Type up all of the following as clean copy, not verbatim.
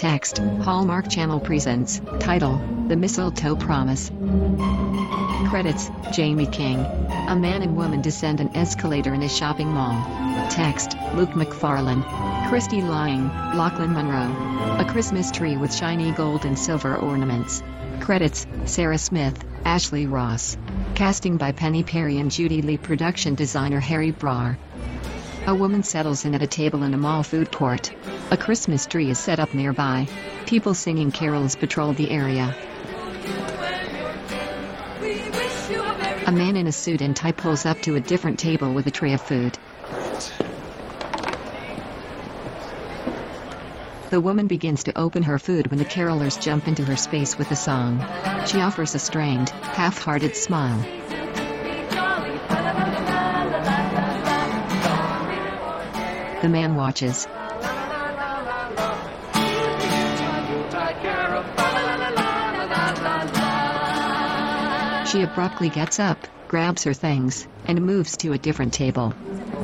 Text, Hallmark Channel presents. Title, The Mistletoe Promise. Credits, Jamie King. A man and woman descend an escalator in a shopping mall. Text, Luke McFarlane. Christy Lying, Lachlan Monroe. A Christmas tree with shiny gold and silver ornaments. Credits, Sarah Smith, Ashley Ross. Casting by Penny Perry and Judy Lee. Production designer Harry Brar. A woman settles in at a table in a mall food court. A Christmas tree is set up nearby. People singing carols patrol the area. A man in a suit and tie pulls up to a different table with a tray of food. The woman begins to open her food when the carolers jump into her space with a song. She offers a strained, half-hearted smile. The man watches. She abruptly gets up, grabs her things, and moves to a different table.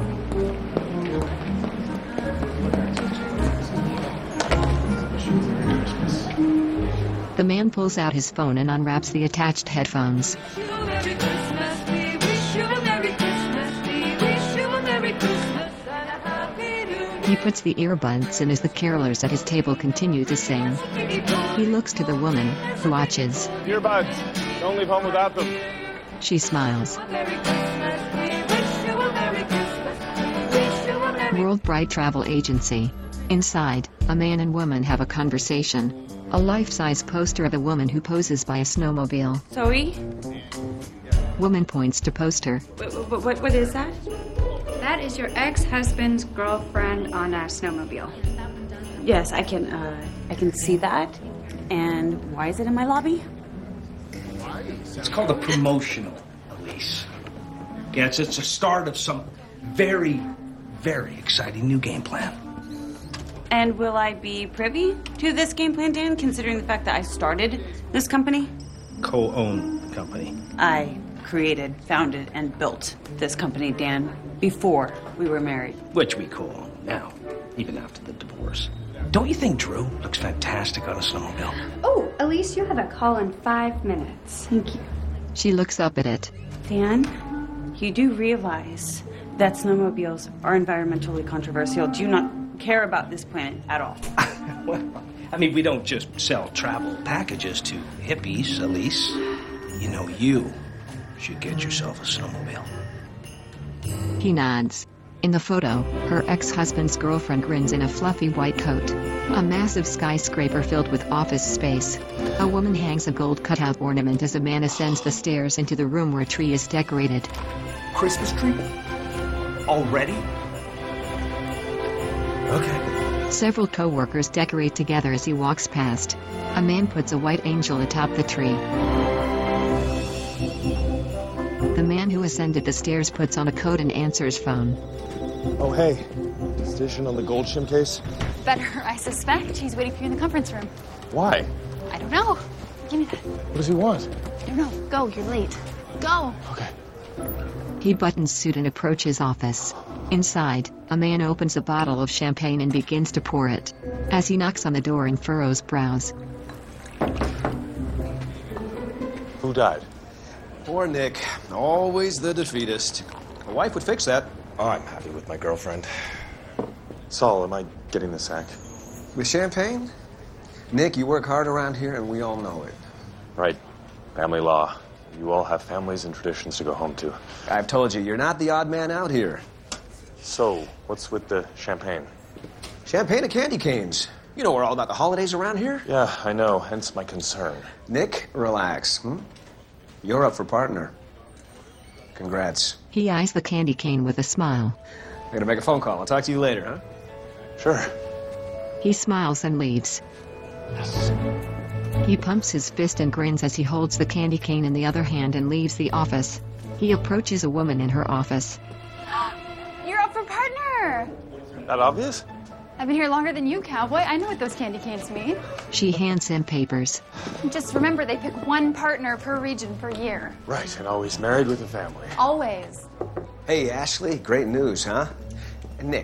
The man pulls out his phone and unwraps the attached headphones. He puts the earbuds in as the carolers at his table continue to sing. He looks to the woman, who watches. Earbuds. Don't leave home without them. She smiles. World Bright Travel Agency. Inside, a man and woman have a conversation. A life-size poster of a woman who poses by a snowmobile. Zoe? Woman points to poster. What is that? That is your ex-husband's girlfriend on a snowmobile. Yes, I can see that. And why is it in my lobby? It's called a promotional, Elise. Yeah, it's a start of some very, very exciting new game plan. And will I be privy to this game plan, Dan, considering the fact that I started this company? Co-own the company. I created, founded, and built this company, Dan, before we were married. Which we co-own now, even after the divorce. Don't you think Drew looks fantastic on a snowmobile? Oh, Elise, you have a call in 5 minutes. Thank you. She looks up at it. Dan, you do realize that snowmobiles are environmentally controversial. Do you not care about this planet at all? Well, I mean, we don't just sell travel packages to hippies, Elise. You know, you should get yourself a snowmobile. He nods. In the photo, her ex-husband's girlfriend grins in a fluffy white coat. A massive skyscraper filled with office space. A woman hangs a gold cutout ornament as a man ascends the stairs into the room where a tree is decorated. Christmas tree? Already? Okay. Several co-workers decorate together as he walks past. A man puts a white angel atop the tree. The man who ascended the stairs puts on a coat and answers phone. Oh, hey. Decision on the Goldshim case? Better, I suspect. He's waiting for you in the conference room. Why? I don't know. Give me that. What does he want? I don't know. Go, you're late. Go! Okay. He buttons suit and approaches office. Inside, a man opens a bottle of champagne and begins to pour it. As he knocks on the door and furrows brows. Who died? Poor Nick. Always the defeatist. A wife would fix that. Oh, I'm happy with my girlfriend. Saul, am I getting the sack? With champagne? Nick, you work hard around here and we all know it. Right. Family law. You all have families and traditions to go home to. I've told you, you're not the odd man out here. So, what's with the champagne? Champagne and candy canes. You know we're all about the holidays around here. Yeah, I know, hence my concern. Nick, relax. You're up for partner. Congrats. He eyes the candy cane with a smile. I'm gonna make a phone call. I'll talk to you later, huh? Sure. He smiles and leaves. Yes. He pumps his fist and grins as he holds the candy cane in the other hand and leaves the office. He approaches a woman in her office. You're up for partner! That obvious? I've been here longer than you, cowboy. I know what those candy canes mean. She hands him papers. Just remember, they pick one partner per region per year. Right, and always married with a family. Always. Hey, Ashley, great news, huh? And Nick,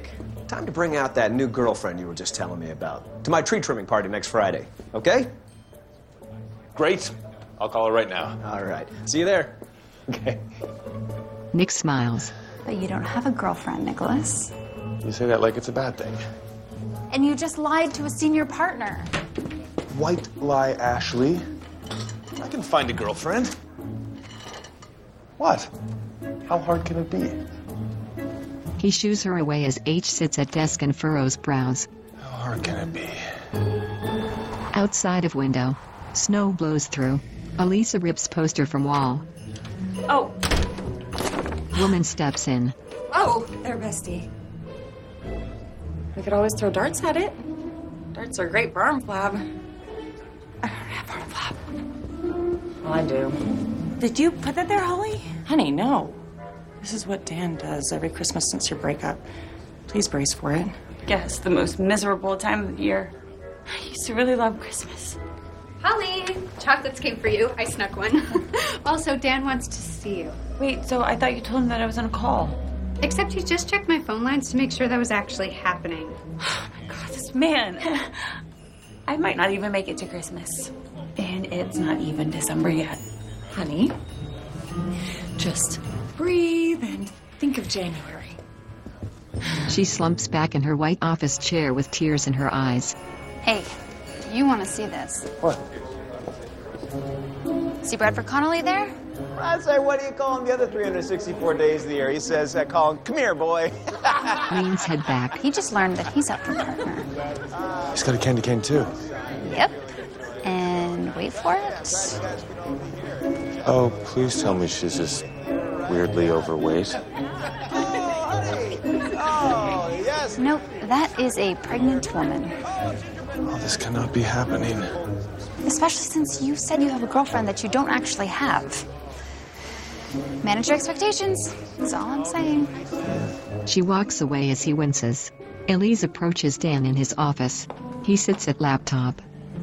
time to bring out that new girlfriend you were just telling me about to my tree trimming party next Friday, okay? Great. I'll call her right now. All right. See you there. Okay. Nick smiles. But you don't have a girlfriend, Nicholas. You say that like it's a bad thing. And you just lied to a senior partner. White lie, Ashley. I can find a girlfriend. What? How hard can it be? He shoos her away as H sits at desk and furrows brows. How hard can it be? Outside of window, snow blows through. Elisa rips poster from wall. Oh, Woman steps in. Oh, there, bestie. We could always throw darts at it. Darts are great for arm flab. I don't have arm flab. Well, I do. did you put that there, Holly? Honey, no. This is what Dan does every Christmas since your breakup. Please brace for it. Yes, the most miserable time of the year. I used to really love Christmas. Holly, chocolates came for you. I snuck one. Also, Dan wants to see you. Wait, so I thought you told him that I was on a call. Except he just checked my phone lines to make sure that was actually happening. Oh my God, this man. I might not even make it to Christmas. And it's not even December yet. Honey, just breathe and think of January. She slumps back in her white office chair with tears in her eyes. Hey, you want to see this? What? See Bradford Connolly there? I say, what do you call him the other 364 days of the year? He says, call him, come here, boy. Leans head back. He just learned that he's up for partner. He's got a candy cane, too. Yep. And wait for it. Oh, please tell me she's just weirdly overweight. Oh, yes. Nope, that is a pregnant woman. Oh, this cannot be happening. Especially since you said you have a girlfriend that you don't actually have. Manage your expectations. That's all I'm saying. She walks away as he winces. Elise approaches Dan in his office. He sits at laptop.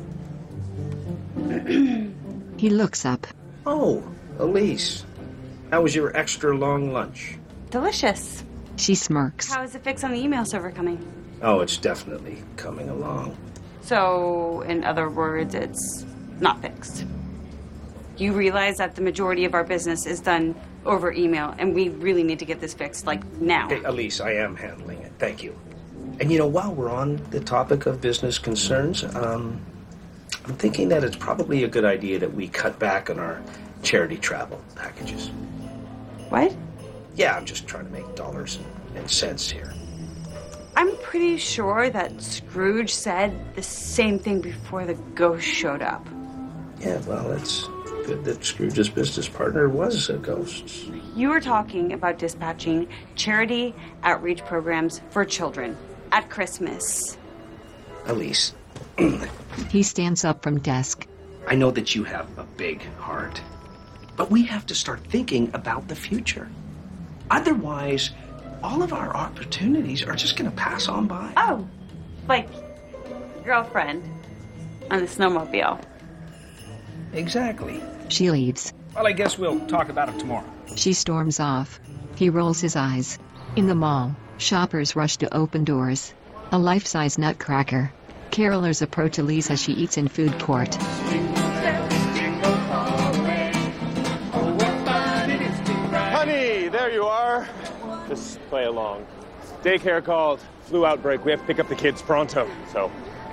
He looks up. Oh, Elise. How was your extra long lunch? Delicious. She smirks. How is the fix on the email server coming? Oh, it's definitely coming along. So, in other words, it's not fixed. You realize that the majority of our business is done over email, and we really need to get this fixed, like, now. Hey, Elise, I am handling it. Thank you. And you know, while we're on the topic of business concerns, I'm thinking that it's probably a good idea that we cut back on our charity travel packages. What? Yeah, I'm just trying to make dollars and cents here. I'm pretty sure that Scrooge said the same thing before the ghost showed up. Yeah, well, it's good that Scrooge's business partner was a ghost. You were talking about dispatching charity outreach programs for children at Christmas. Elise, He stands up from desk. I know that you have a big heart, but we have to start thinking about the future. Otherwise, all of our opportunities are just going to pass on by. Oh, like girlfriend on the snowmobile. Exactly. She leaves. Well, I guess we'll talk about it tomorrow. She storms off. He rolls his eyes. In the mall, shoppers rush to open doors. A life-size nutcracker. Carolers approach Elise as she eats in food court. Honey, there you are. Just play along. Daycare called. Flu outbreak. We have to pick up the kids pronto, so.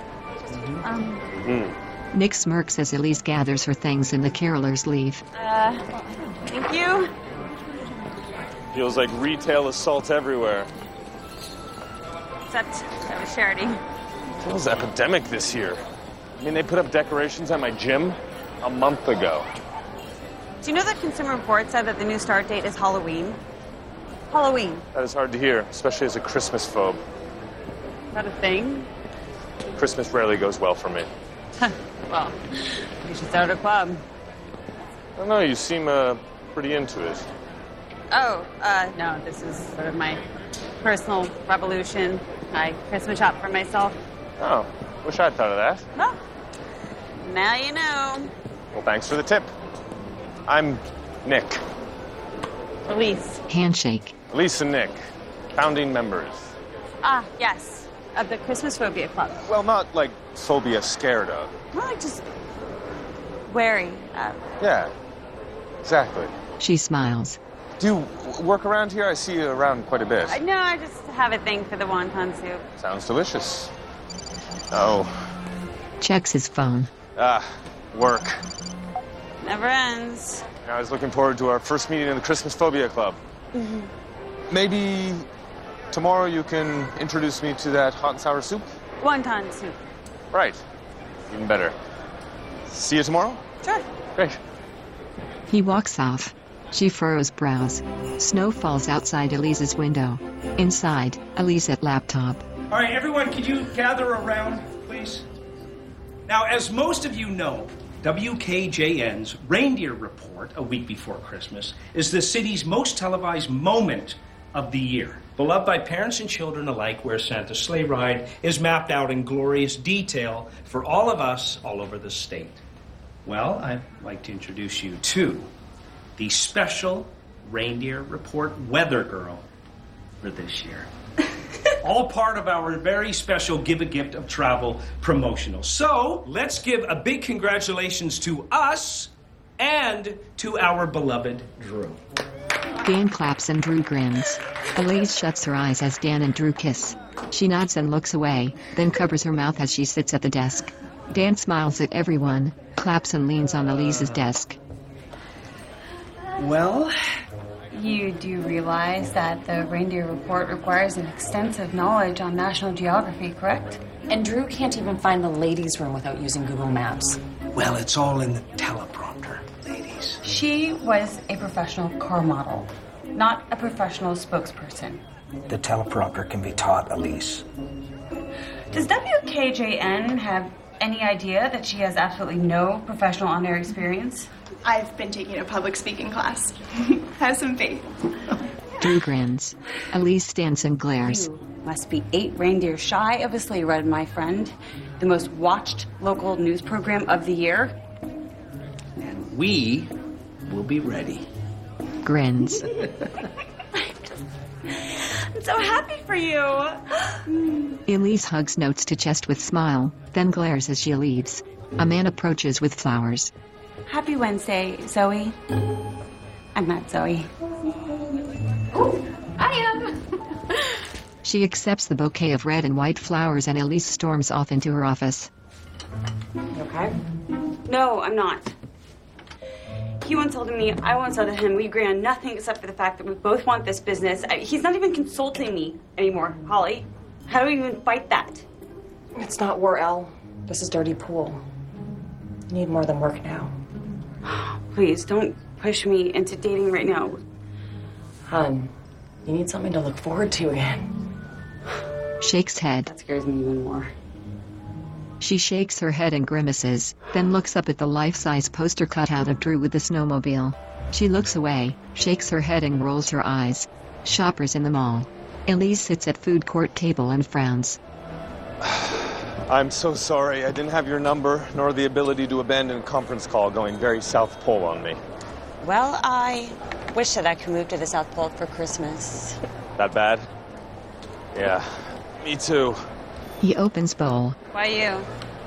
Nick smirks as Elise gathers her things and the carolers leave. Thank you. Feels like retail assault everywhere. Except that was charity. Feels epidemic this year. I mean, they put up decorations at my gym a month ago. Do you know that Consumer Reports said that the new start date is Halloween? Halloween. That is hard to hear, especially as a Christmas phobe. Is that a thing? Christmas rarely goes well for me. Well, you should start a club. I don't know, you seem pretty into it. Oh, no, this is sort of my personal revolution. I Christmas shop for myself. Oh, wish I'd thought of that. Well, now you know. Well, thanks for the tip. I'm Nick. Elise. Handshake. Elise and Nick, founding members. Ah, yes. Of the Christmas Phobia Club. Well, not like phobia scared of. More like just wary of. Yeah, exactly. She smiles. Do you work around here? I see you around quite a bit. No, I just have a thing for the wonton soup. Sounds delicious. Oh. Checks his phone. Work. Never ends. I was looking forward to our first meeting in the Christmas Phobia Club. Maybe tomorrow you can introduce me to that hot and sour soup? Wonton soup. Right. Even better. See you tomorrow? Sure. Great. He walks off. She furrows brows. Snow falls outside Elise's window. Inside, Elise at laptop. All right, everyone, could you gather around, please? Now, as most of you know, WKJN's Reindeer Report, a week before Christmas, is the city's most televised moment of the year. Beloved by parents and children alike, where Santa's sleigh ride is mapped out in glorious detail for all of us all over the state. Well, I'd like to introduce you to the special Reindeer Report weather girl for this year. All part of our very special Give a Gift of Travel promotional. So, let's give a big congratulations to us and to our beloved Drew. Dan claps and Drew grins. Elise shuts her eyes as Dan and Drew kiss. She nods and looks away, then covers her mouth as she sits at the desk. Dan smiles at everyone, claps and leans on Elise's desk. Well, You do realize that the Reindeer Report requires an extensive knowledge on National Geography, correct? And Drew can't even find the ladies' room without using Google Maps. well, it's all in the teleprompter, ladies. She was a professional car model, not a professional spokesperson. The teleprompter can be taught, Elise. Does WKJN have any idea that she has absolutely no professional on-air experience? I've been taking a public speaking class. Have some faith. Drew grins. Elise stands and glares. You must be 8 reindeer shy of a sleigh ride, my friend. The most watched local news program of the year. And we will be ready. Grins. I'm so happy for you. Elise hugs Notes to chest with smile, then glares as she leaves. A man approaches with flowers. Happy Wednesday, Zoe. I'm not Zoe. I am. She accepts the bouquet of red and white flowers and Elise storms off into her office. You okay? No, I'm not. He won't sell to me, I won't sell to him. We agree on nothing except for the fact that we both want this business. He's not even consulting me anymore, Holly. How do we even fight that? It's not war, Elle. This is dirty pool. You need more than work now. Please, don't push me into dating right now. Hun, you need something to look forward to again. Shakes head. That scares me even more. She shakes her head and grimaces, then looks up at the life-size poster cutout of Drew with the snowmobile. She looks away, shakes her head and rolls her eyes. Shoppers in the mall. Elise sits at food court table and frowns. I'm so sorry. I didn't have your number, nor the ability to abandon a conference call going very South Pole on me. Well, I wish that I could move to the South Pole for Christmas. That bad? Yeah, me too. He opens bowl. Why you?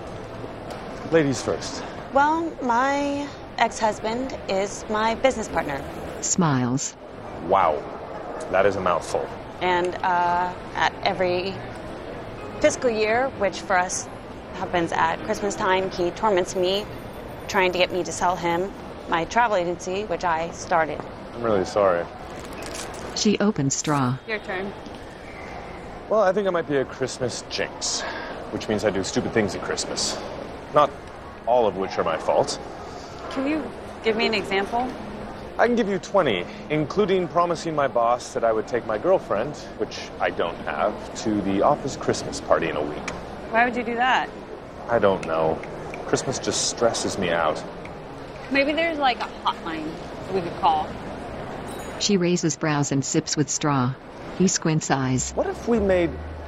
Ladies first. Well, my ex-husband is my business partner. Smiles. Wow, that is a mouthful. And at every fiscal year, which for us happens at Christmas time, he torments me, trying to get me to sell him my travel agency, which I started. I'm really sorry. She opens straw. Your turn. Well, I think I might be a Christmas jinx, which means I do stupid things at Christmas. Not all of which are my fault. Can you give me an example? I can give you 20, including promising my boss that I would take my girlfriend, which I don't have, to the office Christmas party in a week. Why would you do that? I don't know. Christmas just stresses me out. Maybe there's like a hotline we could call. She raises brows and sips with straw. He squints eyes. What if we made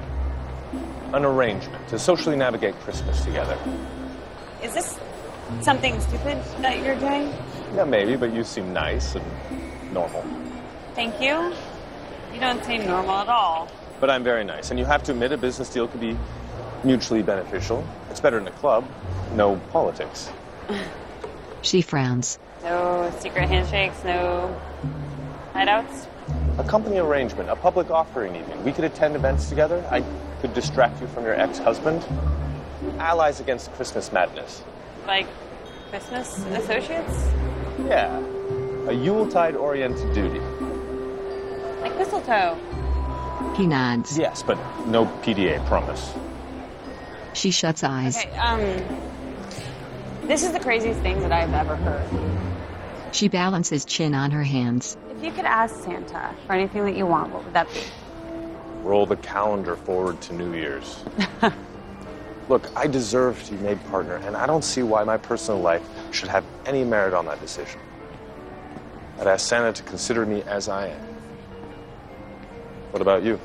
an arrangement to socially navigate Christmas together? Is this something stupid that you're doing? Yeah, maybe, but you seem nice and normal. Thank you. You don't seem normal at all. But I'm very nice, and you have to admit a business deal can be mutually beneficial. It's better in a club. No politics. She frowns. No secret handshakes, no hideouts. A company arrangement, a public offering even. We could attend events together. I could distract you from your ex-husband. Allies against Christmas madness. Like Christmas associates? Yeah. A Yuletide-oriented duty. Like mistletoe. He nods. Yes, but no PDA, promise. She shuts eyes. Okay, this is the craziest thing that I've ever heard. She balances chin on her hands. If you could ask Santa for anything that you want, what would that be? Roll the calendar forward to New Year's. Look, I deserve to be made partner, and I don't see why my personal life should have any merit on that decision. I'd ask Santa to consider me as I am. What about you?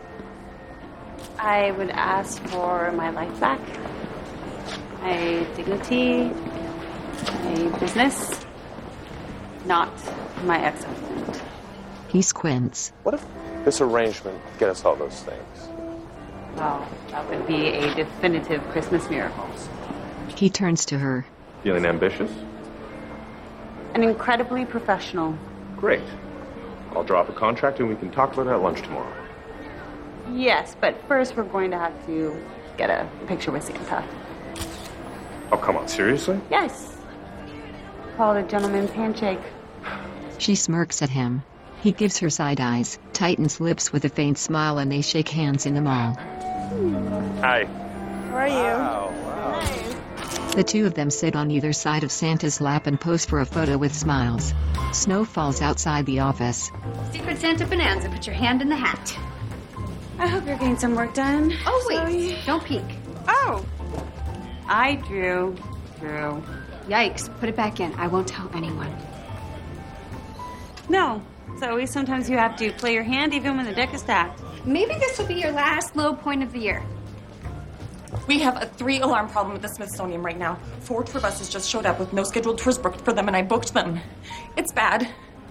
I would ask for my life back, my dignity, my business, not my ex-husband. He squints. What if this arrangement could get us all those things? Well, that would be a definitive Christmas miracle. He turns to her. Feeling ambitious? And incredibly professional. Great. I'll draw up a contract and we can talk about it at lunch tomorrow. Yes, but first we're going to have to get a picture with Santa. Oh, come on, seriously? Yes. Call it a gentleman's handshake. She smirks at him. He gives her side eyes, tightens lips with a faint smile, and they shake hands in the mall. Hi. How are you? Wow. The two of them sit on either side of Santa's lap and pose for a photo with smiles. Snow falls outside the office. Secret Santa Bonanza, put your hand in the hat. I hope you're getting some work done. Oh, wait, don't peek. Oh. I drew. Yikes, put it back in. I won't tell anyone. No. Zoe, sometimes you have to play your hand even when the deck is stacked. Maybe this will be your last low point of the year. We have a 3-alarm problem at the Smithsonian right now. 4 tour buses just showed up with no scheduled tours booked for them, and I booked them. It's bad.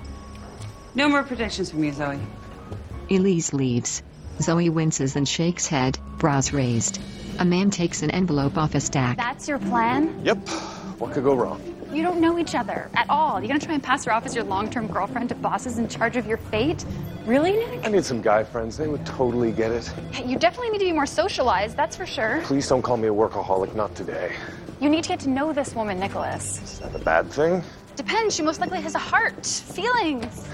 No more predictions from you, Zoe. Elise leaves. Zoe winces and shakes head, brows raised. A man takes an envelope off a stack. That's your plan? Yep. What could go wrong? You don't know each other at all. You're gonna try and pass her off as your long-term girlfriend to bosses in charge of your fate? Really, Nick? I need some guy friends. They would totally get it. You definitely need to be more socialized, that's for sure. Please don't call me a workaholic, not today. You need to get to know this woman, Nicholas. Is that a bad thing? Depends. She most likely has a heart, feelings.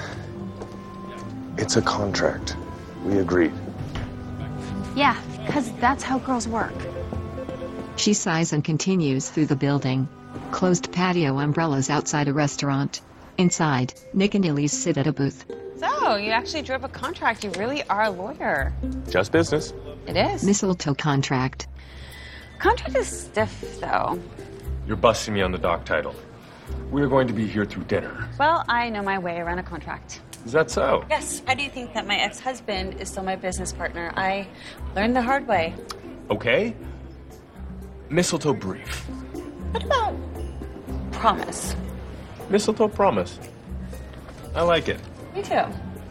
It's a contract. We agreed. Yeah, because that's how girls work. She sighs and continues through the building. Closed patio umbrellas outside a restaurant. Inside, Nick and Elise sit at a booth. So, you actually drew up a contract. You really are a lawyer. Just business. It is. Mistletoe contract. Contract is stiff, though. You're busting me on the doc title. We're going to be here through dinner. Well, I know my way around a contract. Is that so? Yes. How do you think that my ex-husband is still my business partner? I learned the hard way. Okay. Mistletoe brief. What about promise? Mistletoe promise. I like it. Me too.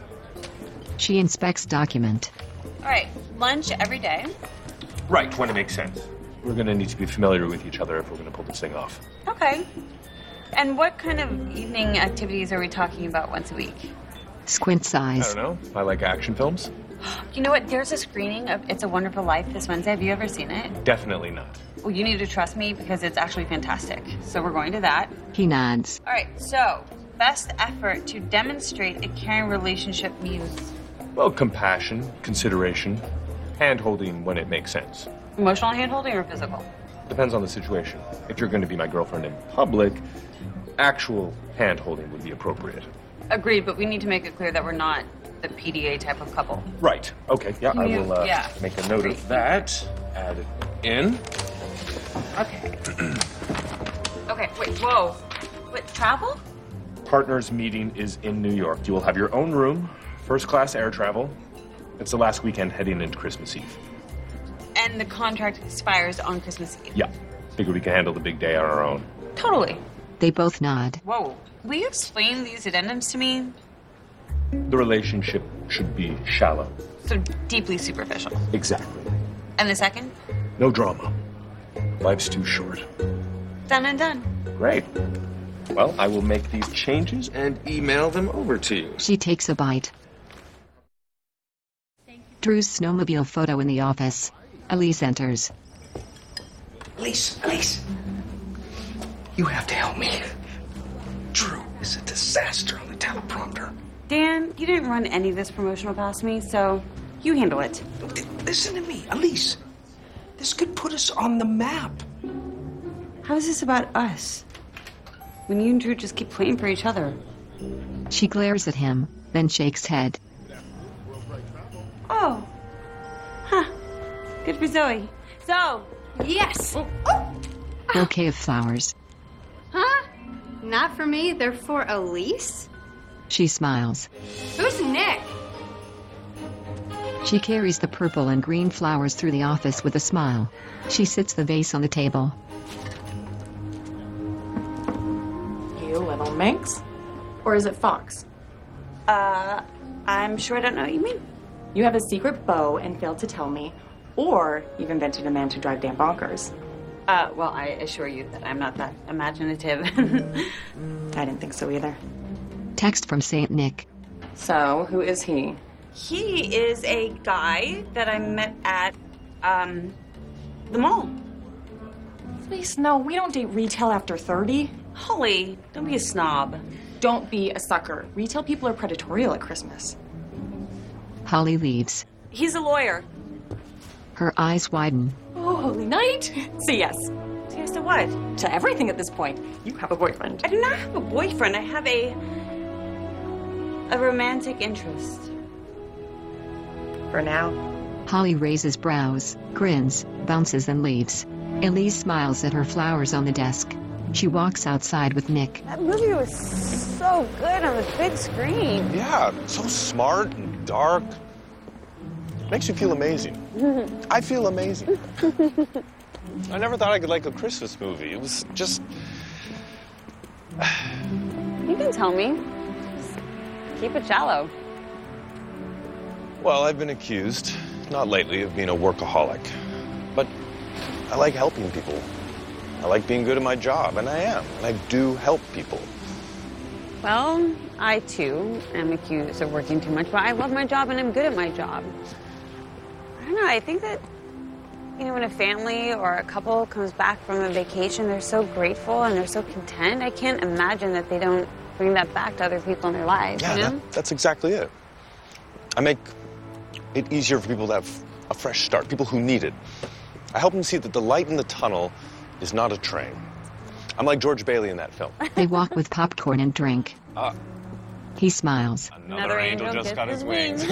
She inspects document. All right. Lunch every day. Right, when it makes sense. We're going to need to be familiar with each other if we're going to pull this thing off. Okay. And what kind of evening activities are we talking about once a week? Squints I eyes. don't know. I like action films. You know what? There's a screening of It's a Wonderful Life this Wednesday. Have you ever seen it? Definitely not. Well, you need to trust me because it's actually fantastic. So we're going to that. He nods. All right. So, best effort to demonstrate a caring relationship means Well, compassion, consideration, hand-holding when it makes sense. emotional handholding or physical? Depends on the situation. If you're going to be my girlfriend in public, actual hand-holding would be appropriate. Agreed, but we need to make it clear that we're not the PDA type of couple. Right. Okay. Yeah, I You- will yeah. make a note of that. Add it in. Okay. Okay, wait, whoa. What, travel? Partners meeting is in New York. You will have your own room, first-class air travel. It's the last weekend heading into Christmas Eve. And the contract expires on Christmas Eve. Yeah. Figure we can handle the big day on our own. Totally. They both nod. Whoa. Will you explain these addendums to me? The relationship should be shallow, So deeply superficial. Exactly. And the second? No drama. Life's too short. Done and done. Great. Well, I will make these changes and email them over to you. She takes a bite. Drew's snowmobile photo in the office. Elise enters. Elise, you have to help me. Drew is a disaster on the teleprompter. Dan, you didn't run any of this promotional past me, so you handle it. Listen to me, Elise. This could put us on the map. How is this about us? When you and Drew just keep playing for each other. She glares at him, then shakes head. Oh. Huh. Good for Zoe. So. Yes! Bouquet of flowers. Huh? Not for me, they're for Elise? She smiles. Who's Nick? She carries the purple and green flowers through the office with a smile. She sits the vase on the table. You little minx? Or is it Fox? I'm sure I don't know what you mean. You have a secret beau and failed to tell me, or you've invented a man to drive Dan bonkers. Well, I assure you that I'm not that imaginative. I didn't think so either. Text from Saint Nick. So, who is he? He is a guy that I met at, the mall. Please, no, we don't date retail after 30. Holly, don't be a snob. Don't be a sucker. Retail people are predatorial at Christmas. Holly leaves. He's a lawyer. Her eyes widen. Oh, holy night. Say yes. Say yes to what? To everything at this point. You have a boyfriend. I do not have a boyfriend. I have a romantic interest. For now. Holly raises brows, grins, bounces and leaves. Elise smiles at her flowers on the desk. She walks outside with Nick. That movie was so good on the big screen. Yeah, so smart and dark. Makes you feel amazing. I feel amazing. I never thought I could like a Christmas movie. It was just... You can tell me. Just keep it shallow. Well, I've been accused, not lately, of being a workaholic. But I like helping people. I like being good at my job, and I am. And I do help people. Well, I too am accused of working too much, but I love my job and I'm good at my job. I don't know, I think that, you know, when a family or a couple comes back from a vacation, they're so grateful and they're so content. I can't imagine that they don't bring that back to other people in their lives, Yeah, you know? that's exactly it. I make it easier for people to have a fresh start, people who need it. I help them see that the light in the tunnel is not a train. I'm like George Bailey in that film. They walk with popcorn and drink. He smiles. Another angel just got his wings.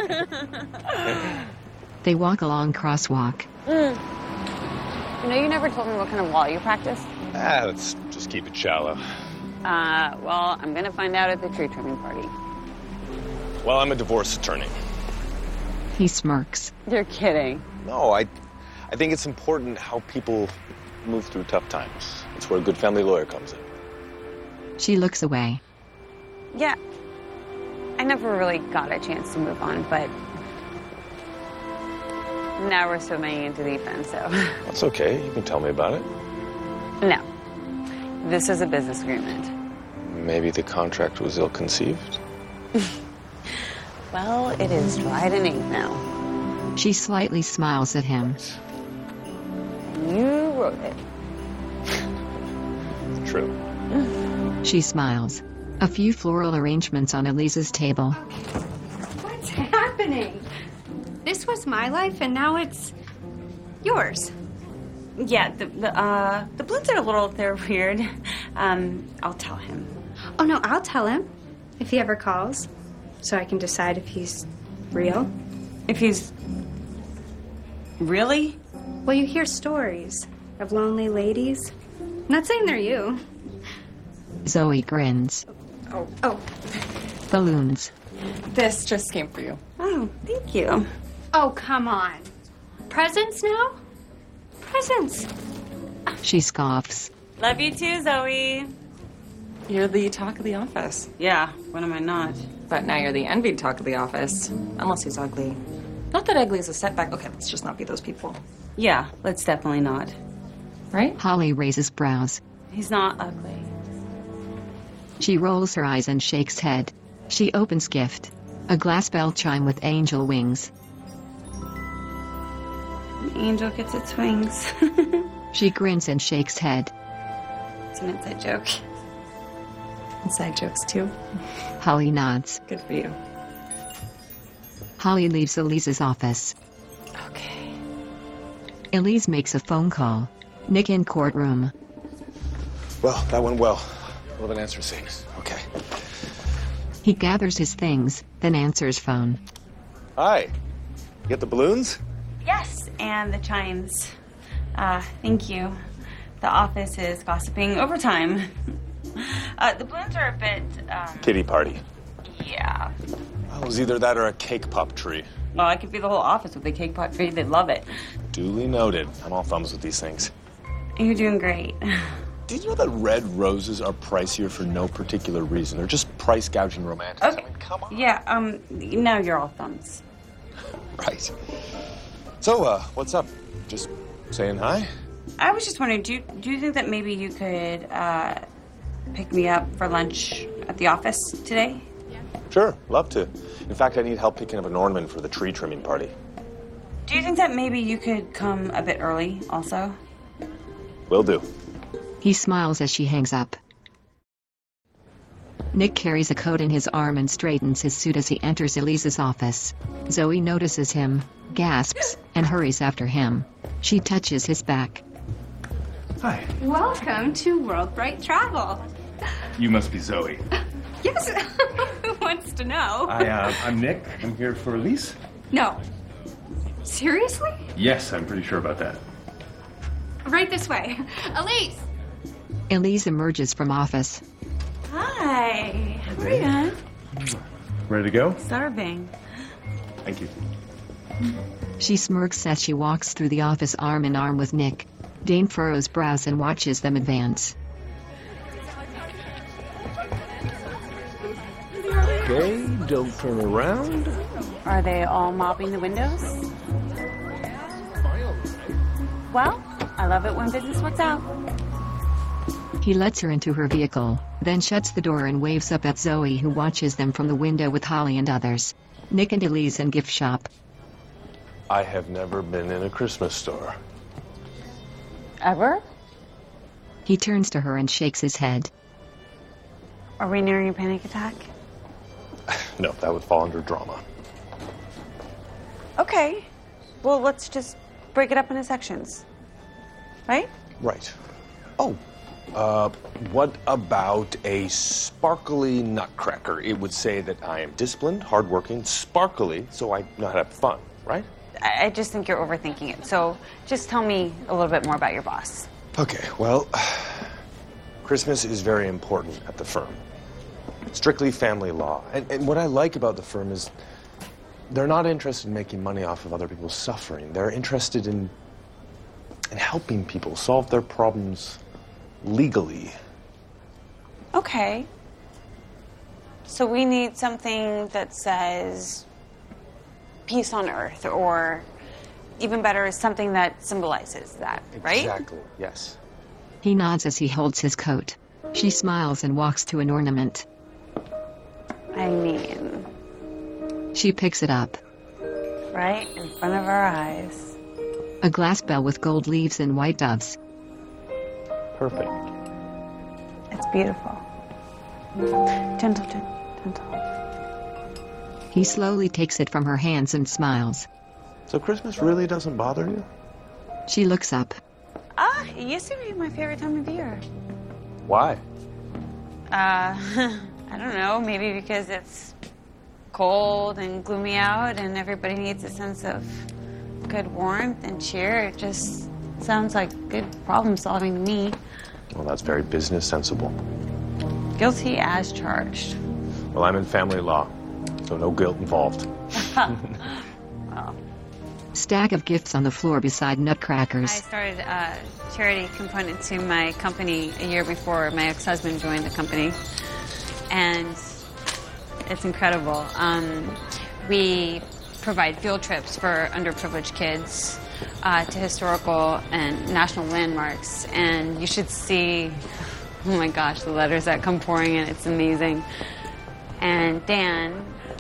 They walk along crosswalk. You know, you never told me what kind of law you practice. Let's just keep it shallow. Well, I'm gonna find out at the tree trimming party. Well, I'm a divorce attorney. He smirks. You're kidding. No, I think it's important how people move through tough times. It's where a good family lawyer comes in. She looks away. Yeah, I never really got a chance to move on, but now we're swimming into the deep end, so. That's okay. You can tell me about it. No, this is a business agreement. Maybe the contract was ill-conceived? Well, it is dried in ink now. She slightly smiles at him. You wrote it. True. She smiles. A few floral arrangements on Elise's table. What's happening? This was my life and now it's yours. Yeah, the balloons are they're weird. I'll tell him. Oh no, I'll tell him if he ever calls, so I can decide if he's real. If he's... Really? Well, you hear stories of lonely ladies. I'm not saying they're you. Zoe grins. Oh, Balloons. this just came for you. Oh, thank you. Oh, come on. Presents now? Presents. She scoffs. Love you too, Zoe. You're the talk of the office. Yeah, when am I not? But now you're the envied talk of the office. Unless he's ugly. Not that ugly is a setback. Okay, let's just not be those people. Yeah, let's definitely not. Right? Holly raises brows. He's not ugly. She rolls her eyes and shakes head. She opens gift. A glass bell chime with angel wings. An angel gets its wings. She grins and shakes head. It's an inside joke. Inside jokes, too. Holly nods. Good for you. Holly leaves Elise's office. Okay. Elise makes a phone call. Nick in courtroom. Well, that went well. We'll have an answer soon. Okay. He gathers his things, then answers phone. Hi. You get the balloons? Yes, and the chimes. Thank you. The office is gossiping overtime. The balloons are a bit, Kitty party. yeah. Well, it was either that or a cake pop tree. Well, I could be the whole office with a cake pot tree. They'd love it. Duly noted. I'm all thumbs with these things. You're doing great. Did you know that red roses are pricier for no particular reason? They're just price gouging romantics. Okay. I mean, come on. Yeah, now you're all thumbs. Right. So, what's up? Just saying hi? I was just wondering, do you think that maybe you could, pick me up for lunch at the office today? Sure, love to. In fact, I need help picking up an ornament for the tree trimming party. Do you think that maybe you could come a bit early also? Will do. He smiles as she hangs up. Nick carries a coat in his arm and straightens his suit as he enters Elise's office. Zoe notices him, gasps, and hurries after him. She touches his back. Hi. Welcome to World Bright Travel. You must be Zoe. Yes. Who wants to know? I'm Nick. I'm here for Elise. No. Seriously? Yes, I'm pretty sure about that. Right this way. Elise! Elise emerges from office. Hi. How are you doing? Ready to go? Starving. Thank you. She smirks as she walks through the office arm in arm with Nick. Dane furrows brows and watches them advance. Okay, don't turn around. Are they all mopping the windows? Well, I love it when business works out. He lets her into her vehicle, then shuts the door and waves up at Zoe, who watches them from the window with Holly and others. Nick and Elise in gift shop. I have never been in a Christmas store. Ever? He turns to her and shakes his head. Are we nearing a panic attack? No, that would fall under drama. Okay. Well, let's just break it up into sections. Right? Right. Oh, what about a sparkly nutcracker? It would say that I am disciplined, hardworking, sparkly, so I know how to have fun, right? I just think you're overthinking it. So just tell me a little bit more about your boss. Okay, well, Christmas is very important at the firm. Strictly family law. And what I like about the firm is they're not interested in making money off of other people's suffering. They're interested in helping people solve their problems legally. Okay. So we need something that says peace on earth, or even better, something that symbolizes that, right? Exactly, yes. He nods as he holds his coat. She smiles and walks to an ornament. I mean, She picks it up. right in front of our eyes. A glass bell with gold leaves and white doves. Perfect. It's beautiful. Gentle, gentle. He slowly takes it from her hands and smiles. So Christmas really doesn't bother you? She looks up. It used to be my favorite time of year. Why? I don't know, maybe because it's cold and gloomy out and everybody needs a sense of good warmth and cheer. It just sounds like good problem solving to me. Well, that's very business sensible. Guilty as charged. Well, I'm in family law, so no guilt involved. Well, Stack of gifts on the floor beside I nutcrackers. started a charity component to my company a year before my ex-husband joined the company. And it's incredible. We provide field trips for underprivileged kids to historical and national landmarks. And you should see, oh my gosh, the letters that come pouring in. It's amazing. And Dan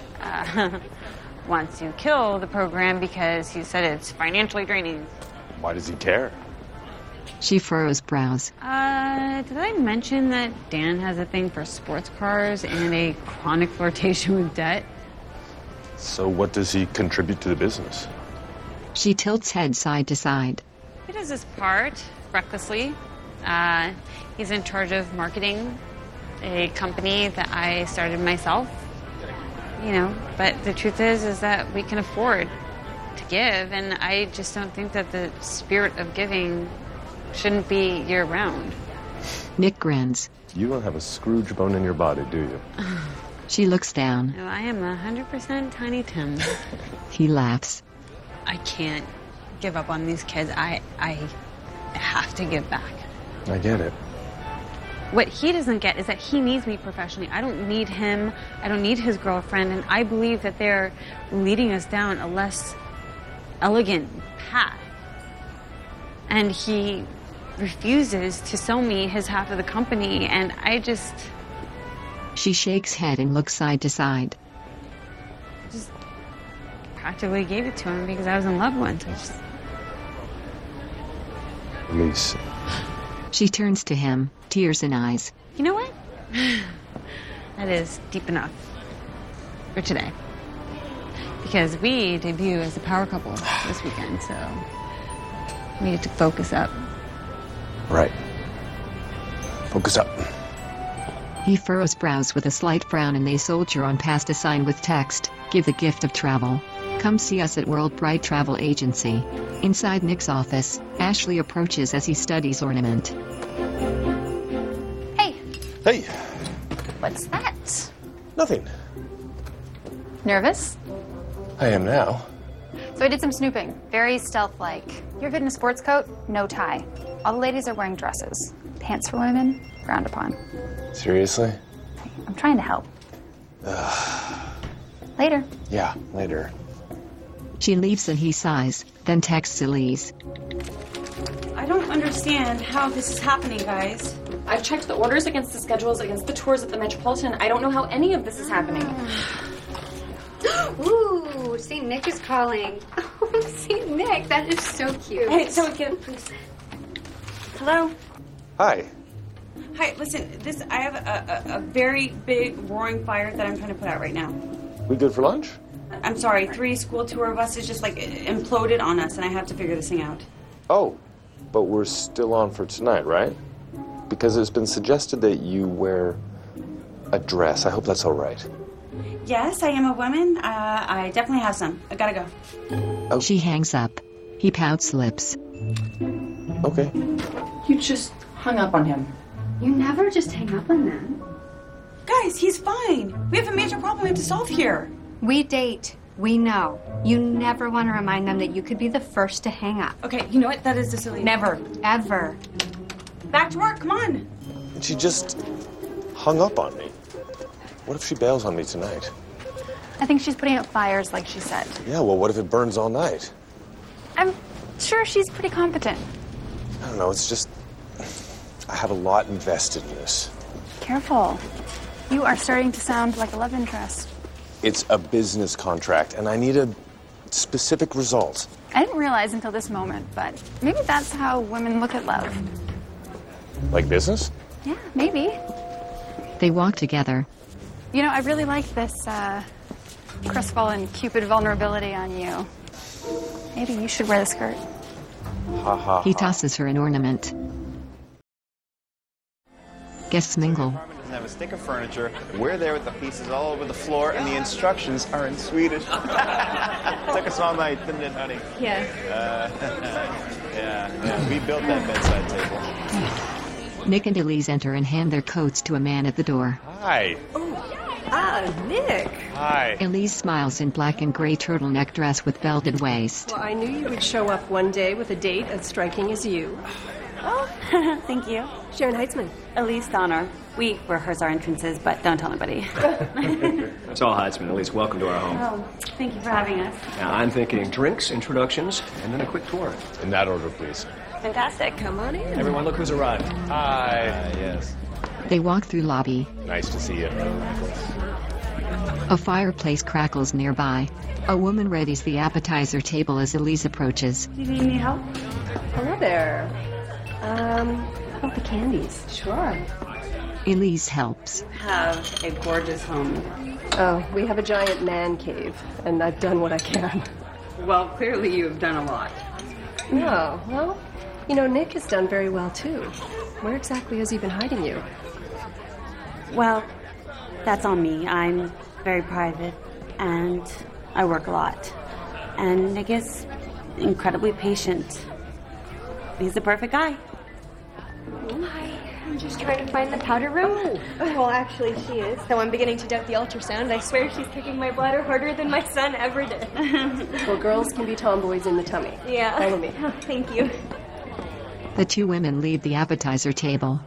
wants to kill the program because he said it's financially draining. Why does he care? She furrows brows. Did I mention that Dan has a thing for sports cars and a chronic flirtation with debt? So what does he contribute to the business? She tilts head side to side. He does his part, recklessly. He's in charge of marketing a company that I started myself. You know, but the truth is that we can afford to give, and I just don't think that the spirit of giving shouldn't be year-round. Nick grins. You don't have a Scrooge bone in your body, do you? She looks down. No, I am 100% Tiny Tim. He laughs. I can't give up on these kids. I have to give back. I get it. What he doesn't get is that he needs me professionally. I don't need him. I don't need his girlfriend. And I believe that they're leading us down a less elegant path. And he refuses to sell me his half of the company. And I just... She shakes head and looks side to side. Just practically gave it to him because I was in love once. Elise. She turns to him, tears in eyes. You know what? That is deep enough for today. Because we debut as a power couple this weekend, so we need to focus up. Right. Focus up. He furrows brows with a slight frown and they soldier on past a sign with text, "Give the gift of travel. Come see us at World Bright Travel Agency." Inside Nick's office, Ashley approaches as he studies ornament. Hey, Hey, what's that? nothing. Nervous? I am now. So I did some snooping. Very stealth-like. You're fit in a sports coat, no tie. All the ladies are wearing dresses. Pants for women, frowned upon. Seriously? I'm trying to help. Later. Yeah, later. She leaves and he sighs, then texts Elise. I don't understand how this is happening, guys. I've checked the orders against the schedules, against the tours at the Metropolitan. I don't know how any of this is happening. Ooh, St. Nick is calling. Oh, St. Nick, that is so cute. Hey, someone get him, please. Hello? Hi. Hi, listen, I have a very big roaring fire that I'm trying to put out right now. We good for lunch? I'm sorry, 3 school tour buses just like imploded on us and I have to figure this thing out. Oh, but we're still on for tonight, right? Because it's been suggested that you wear a dress. I hope that's all right. Yes, I am a woman. I definitely have some. I gotta go. Oh. She hangs up. He pouts lips. Okay. You just hung up on him. You never just hang up on them. Guys, he's fine. We have a major problem we have to solve here. We date. We know. You never want to remind them that you could be the first to hang up. Okay, you know what? That is the silly. Never. Ever. Back to work, come on. And she just hung up on me. What if she bails on me tonight? I think she's putting out fires, like she said. Yeah, well, what if it burns all night? I'm sure she's pretty competent. I don't know, it's just... I have a lot invested in this. Careful. You are starting to sound like a love interest. It's a business contract, and I need a specific result. I didn't realize until this moment, but maybe that's how women look at love. Like business? Yeah, maybe. They walk together. You know, I really like this, crestfallen Cupid vulnerability on you. Maybe you should wear the skirt. Ha ha. He tosses her an ornament. Guests mingle. Doesn't have a stick of furniture. We're there with the pieces all over the floor, and the instructions are in Swedish. Took us all night, didn't it, honey? Yeah. Yeah. We built that bedside table. Nick and Elise enter and hand their coats to a man at the door. Hi. Nick. Hi. Elise smiles in black and gray turtleneck dress with belted waist. Well, I knew you would show up one day with a date as striking as you. Oh, thank you. Sharon Heitzman. Elise Donner. We rehearse our entrances, but don't tell anybody. It's all Heitzman. Elise, welcome to our home. Oh, thank you for having us. Now, I'm thinking drinks, introductions, and then a quick tour. In that order, please. Fantastic. Come on in. Everyone, look who's arrived. Hi. Yes. They walk through lobby. Nice to see you. A fireplace crackles nearby. A woman readies the appetizer table as Elise approaches. Do you need any help? Hello there. How about the candies? Sure. Elise helps. Have a gorgeous home. Oh, we have a giant man cave, and I've done what I can. Well, clearly you have done a lot. Oh, well, you know, Nick has done very well, too. Where exactly has he been hiding you? Well, that's on me. I'm very private, and I work a lot. And Nick is incredibly patient. He's the perfect guy. Hi, I'm just trying to find the powder room. Well, actually, she is, though I'm beginning to doubt the ultrasound. I swear she's kicking my bladder harder than my son ever did. Well, girls can be tomboys in the tummy. Yeah. Follow me. Oh, thank you. The two women leave the appetizer table.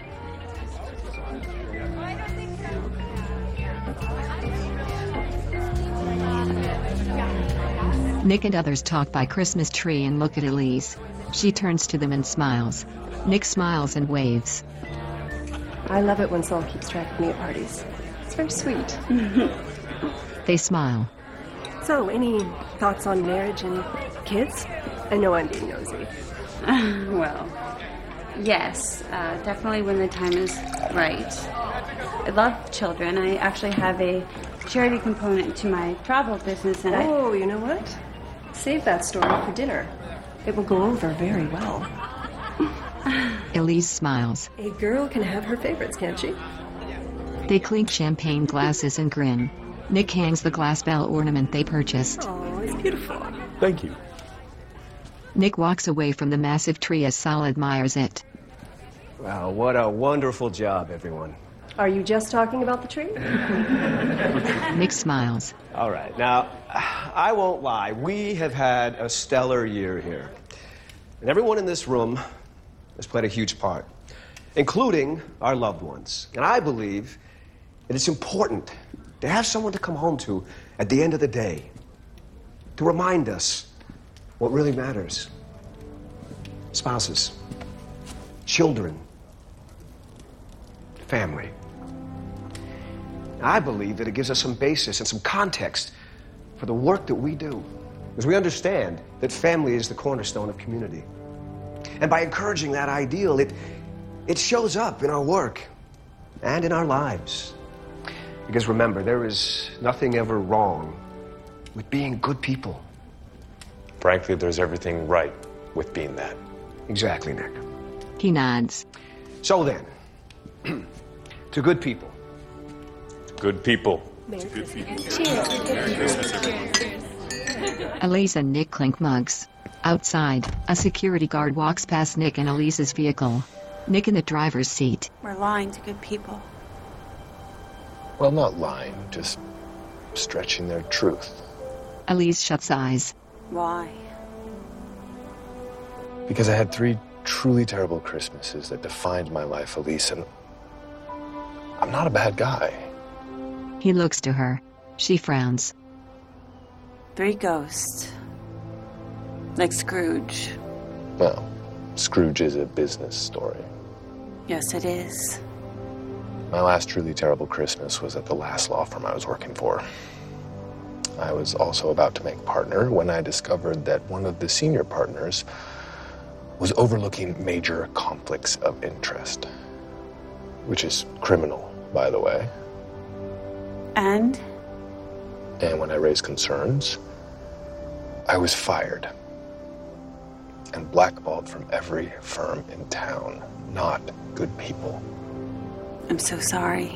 Nick and others talk by Christmas tree and look at Elise. She turns to them and smiles. Nick smiles and waves. I love it when Saul keeps track of me at parties. It's very sweet. They smile. So, any thoughts on marriage and kids? I know I'm being nosy. Well, yes, definitely when the time is right. I love children. I actually have a charity component to my travel business, and Oh, you know what? Save that story for dinner. It will go over very well. Elise smiles. A girl can have her favorites, can't she? They clink champagne glasses and grin. Nick hangs the glass bell ornament they purchased. Oh, it's beautiful. Thank you. Nick walks away from the massive tree as Sal admires it. Wow, what a wonderful job, everyone. Are you just talking about the tree? Nick smiles. All right, now, I won't lie. We have had a stellar year here. And everyone in this room has played a huge part, including our loved ones. And I believe that it's important to have someone to come home to at the end of the day, to remind us what really matters. Spouses, children, family. I believe that it gives us some basis and some context for the work that we do, because we understand that family is the cornerstone of community. And by encouraging that ideal, it shows up in our work and in our lives. Because remember, there is nothing ever wrong with being good people. Frankly, there's everything right with being that. Exactly, Nick. He nods. So then, to good people. Good people. Elise and Nick clink mugs. Outside, a security guard walks past Nick and Elise's vehicle. Nick in the driver's seat. we're lying to good people. Well, not lying, just stretching their truth. Elise shuts eyes. Why? Because I had 3 truly terrible Christmases that defined my life, Elise, and I'm not a bad guy. He looks to her. She frowns. 3 ghosts. Like Scrooge. Well, Scrooge is a business story. Yes, it is. My last truly terrible Christmas was at the last law firm I was working for. I was also about to make partner when I discovered that one of the senior partners was overlooking major conflicts of interest. Which is criminal, by the way. And? And when I raised concerns, I was fired. And blackballed from every firm in town. Not good people. I'm so sorry.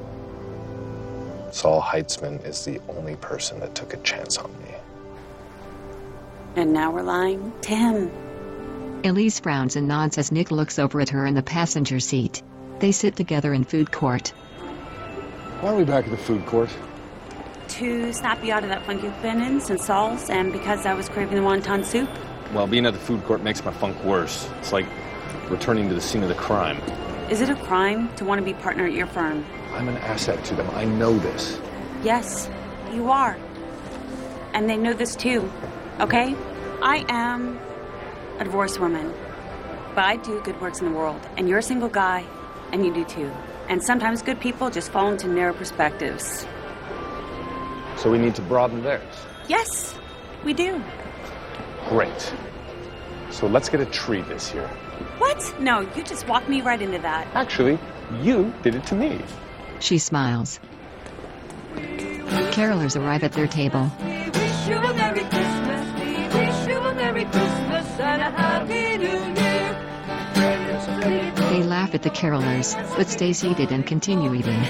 Saul Heitzman is the only person that took a chance on me. And now we're lying to him. Elise frowns and nods as Nick looks over at her in the passenger seat. They sit together in food court. Why are we back at the food court? To snap you out of that funk you've been in since Saul's, and because I was craving the wonton soup. Well, being at the food court makes my funk worse. It's like returning to the scene of the crime. Is it a crime to want to be partner at your firm? I'm an asset to them. I know this. Yes, you are. And they know this too, okay? I am a divorced woman, but I do good works in the world. And you're a single guy, and you do too. And sometimes good people just fall into narrow perspectives. So we need to broaden theirs. Yes, we do. Great. So let's get a tree this year. What? No, you just walked me right into that. Actually, you did it to me. She smiles. Carolers arrive at their table. We wish you a Merry Christmas. We wish you a Merry Christmas and a Happy New Year. They laugh at the carolers, but stay seated and continue eating.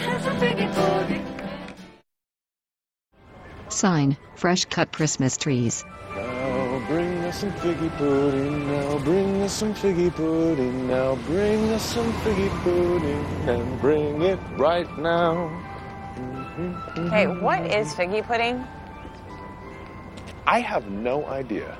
Sign, fresh cut Christmas trees. Now bring us some figgy pudding. Now bring us some figgy pudding. Now bring us some figgy pudding. And bring it right now. Okay, what is figgy pudding? I have no idea.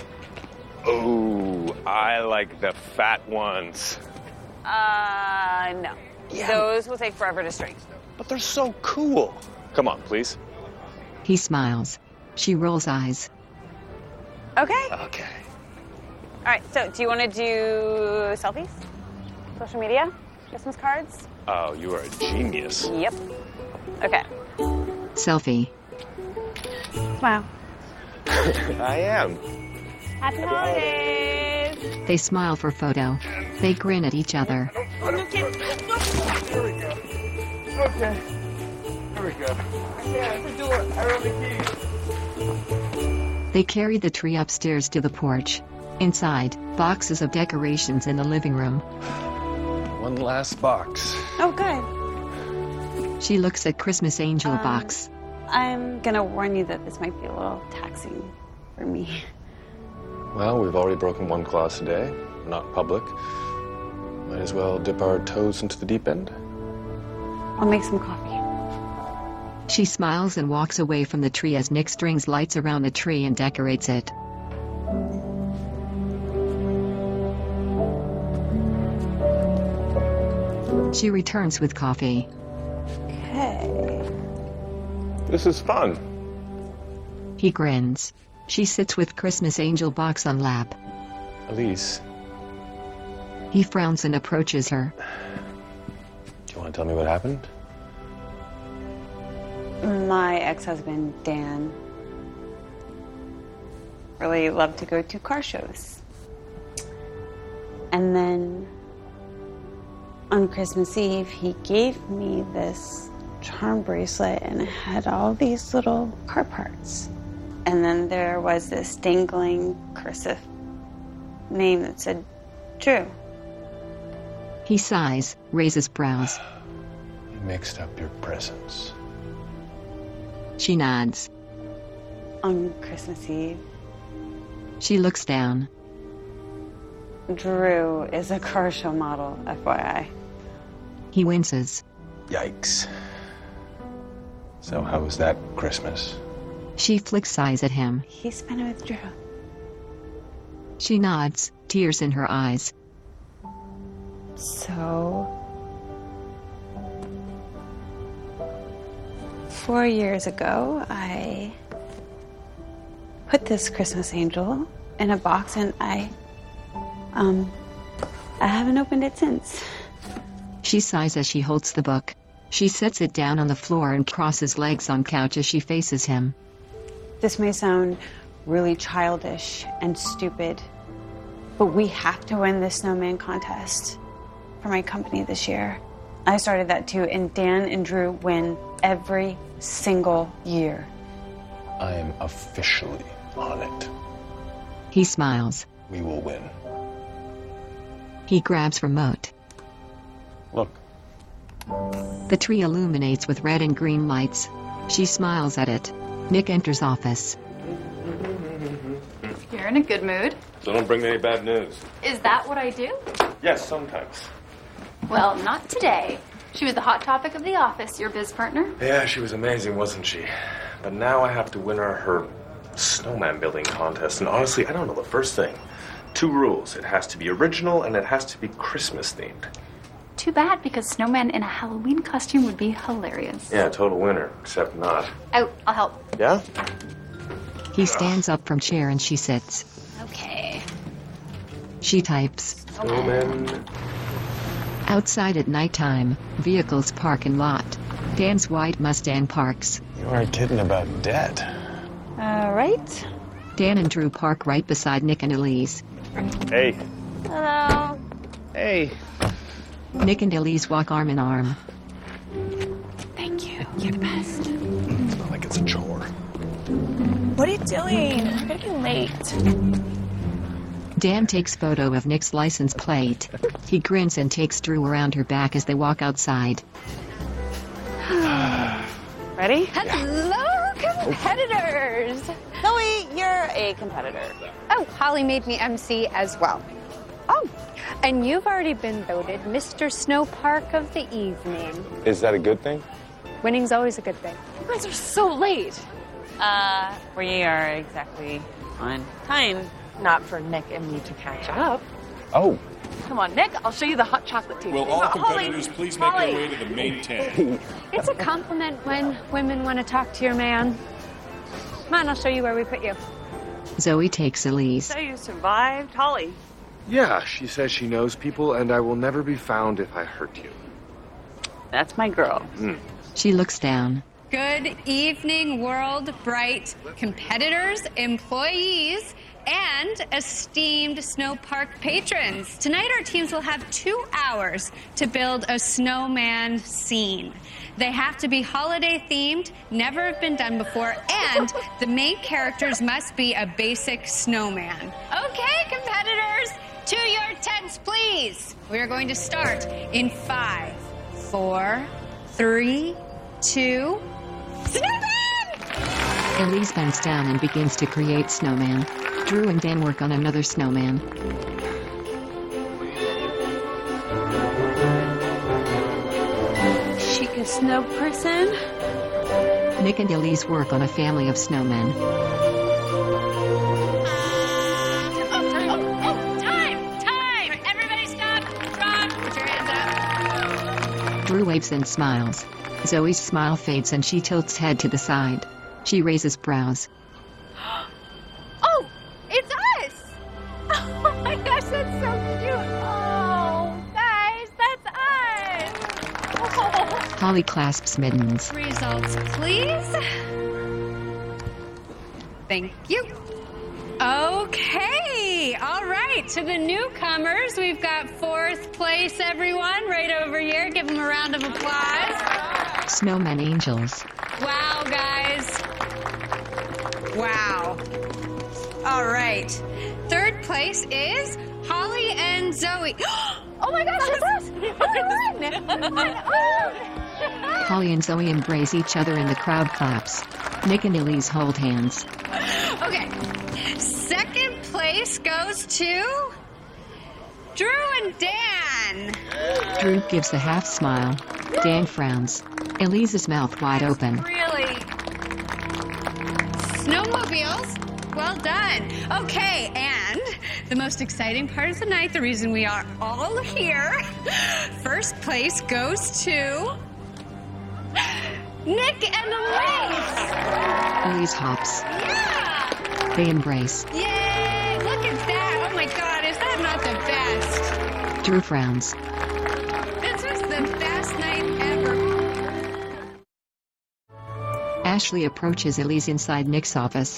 Oh, I like the fat ones. No. Yeah. Those will take forever to strain. But they're so cool. Come on, please. He smiles. She rolls eyes. Okay. Okay. All right, so do you want to do selfies? Social media? Christmas cards? Oh, you are a genius. Yep. Okay. Selfie. Smile. I am. Happy holidays. They smile for photo. They grin at each other. Here we go. Okay. Here we go. Yeah, the door. I wrote the keys. They carry the tree upstairs to the porch. Inside, boxes of decorations in the living room. One last box. Oh, good. She looks at Christmas angel box. I'm gonna warn you that this might be a little taxing for me. Well, we've already broken one clause today. Not public. Might as well dip our toes into the deep end. I'll make some coffee. She smiles and walks away from the tree as Nick strings lights around the tree and decorates it. She returns with coffee. Okay. This is fun. He grins. She sits with Christmas angel box on lap. Elise, He frowns and approaches her. do you want to tell me what happened? My ex-husband, Dan, really loved to go to car shows. And then on Christmas Eve, he gave me this charm bracelet and it had all these little car parts. And then there was this dangling cursive name that said Drew. He sighs, raises brows. You mixed up your presents. She nods. On Christmas Eve, She looks down. Drew is a car show model, FYI. He winces. Yikes. So how was that Christmas? She flicks eyes at him. He spent it with Drew. She nods, tears in her eyes. So, 4 years ago, I put this Christmas angel in a box and I haven't opened it since. She sighs as she holds the book. She sets it down on the floor and crosses legs on couch as she faces him. This may sound really childish and stupid, but we have to win this snowman contest for my company this year. I started that too, and Dan and Drew win every single year. I am officially on it. He smiles. We will win. He grabs remote. Look. The tree illuminates with red and green lights. She smiles at it. Nick enters office. You're in a good mood. So don't bring me any bad news. Is that what I do? Yes, sometimes. Well, not today. She was the hot topic of the office, your biz partner. Yeah, she was amazing, wasn't she? But now I have to win her snowman building contest, and honestly, I don't know the first thing. 2 rules. It has to be original and it has to be Christmas themed. Too bad, because snowman in a Halloween costume would be hilarious. Yeah, total winner, except not. Oh, I'll help. Yeah? He stands up from chair and she sits. Okay. She types. Snowman. Outside at nighttime, vehicles park in lot. Dan's white Mustang parks. You aren't kidding about debt. All right. Dan and Drew park right beside Nick and Elise. Hey. Hello. Hey. Nick and Elise walk arm in arm. Thank you. You're the best. It's not like it's a chore. What are you doing? We're getting late. Dan takes photo of Nick's license plate. He grins and takes Drew around her back as they walk outside. Ready? Hello, competitors! Chloe, you're a competitor. Oh, Holly made me MC as well. Oh, and you've already been voted Mr. Snow Park of the evening. Is that a good thing? Winning's always a good thing. You guys are so late. We are exactly on time. Not for Nick and me to catch up. Oh. Come on, Nick, I'll show you the hot chocolate tea. Will all competitors Holly, please make Holly. their way to the main tent? It's a compliment when women want to talk to your man. Come on, I'll show you where we put you. Zoe takes Elise. So you survived, Holly. Yeah, she says she knows people and I will never be found if I hurt you. That's my girl. She looks down. Good evening, World Bright competitors, employees, and esteemed Snow Park patrons. Tonight our teams will have 2 hours to build a snowman scene. They have to be holiday themed, never have been done before, and the main characters must be a basic snowman. Okay, competitors, to your tents, please. We are going to start in 5, 4, 3, 2, snowman! Elise bends down and begins to create snowman. Drew and Dan work on another snowman. She a snow person? Nick and Elise work on a family of snowmen. Time! Everybody stop! Drop! Put your hands up. Drew waves and smiles. Zoe's smile fades and she tilts head to the side. She raises brows. Oh, it's us! Oh my gosh, that's so cute! Oh, guys, that's us! Holly clasps mittens. Results, please. Thank you. Okay, all right. To the newcomers, we've got 4th place, everyone, right over here. Give them a round of applause. Snowmen angels. Wow, guys. Wow. All right. 3rd place is Holly and Zoe. Oh my gosh, that's us! Holly and Zoe embrace each other and the crowd claps. Nick and Elise hold hands. Okay. 2nd place goes to Drew and Dan. Drew gives a half smile. Dan frowns. Elise's mouth wide open. Really? Snowmobiles? Well done. Okay, and the most exciting part of the night, the reason we are all here, 1st place goes to Nick and Elise. Elise hops. Yeah! They embrace. Yay! Look at that! Oh my God, is that not the best? Drew frowns. This was the best night ever. Ashley approaches Elise inside Nick's office.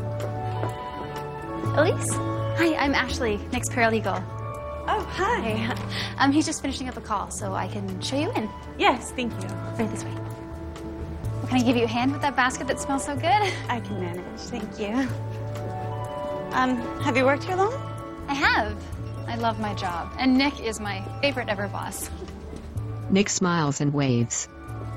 Elise? Hi, I'm Ashley, Nick's paralegal. Oh, hi. He's just finishing up a call, so I can show you in. Yes, thank you. Right this way. Well, can I give you a hand with that basket that smells so good? I can manage, thank you. Have you worked here long? I have. I love my job, and Nick is my favorite ever boss. Nick smiles and waves.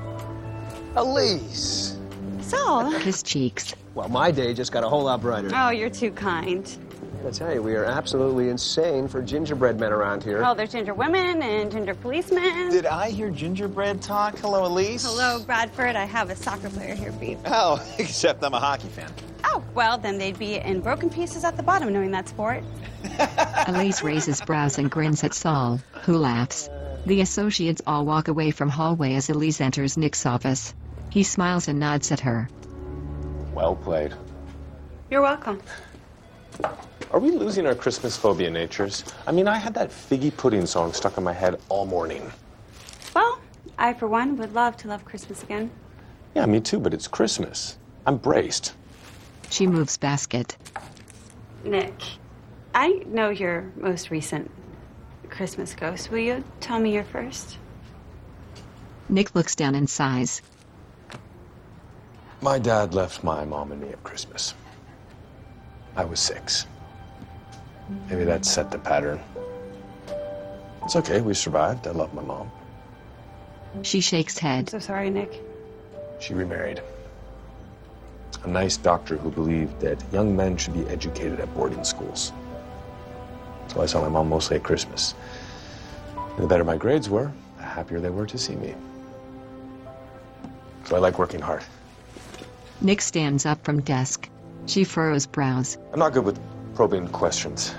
Elise! So? His cheeks. Well, my day just got a whole lot brighter. Oh, you're too kind. I tell you, we are absolutely insane for gingerbread men around here. Oh, there's ginger women and ginger policemen. Did I hear gingerbread talk? Hello, Elise. Hello, Bradford. I have a soccer player here for you. Oh, except I'm a hockey fan. Oh, well, then they'd be in broken pieces at the bottom, knowing that sport. Elise raises brows and grins at Saul, who laughs. The associates all walk away from hallway as Elise enters Nick's office. He smiles and nods at her. Well played. You're welcome. Are we losing our Christmas phobia natures? I mean, I had that figgy pudding song stuck in my head all morning. Well, I, for one, would love to love Christmas again. Yeah, me too, but it's Christmas. I'm braced. She moves basket. Nick, I know your most recent Christmas ghost. Will you tell me your first? Nick looks down and sighs. My dad left my mom and me at Christmas. I was 6. Maybe that set the pattern. It's okay, we survived. I love my mom. She shakes head. So sorry, Nick. She remarried. A nice doctor who believed that young men should be educated at boarding schools. So I saw my mom mostly at Christmas. And the better my grades were, the happier they were to see me. So I like working hard. Nick stands up from desk. She furrows brows. I'm not good with probing questions.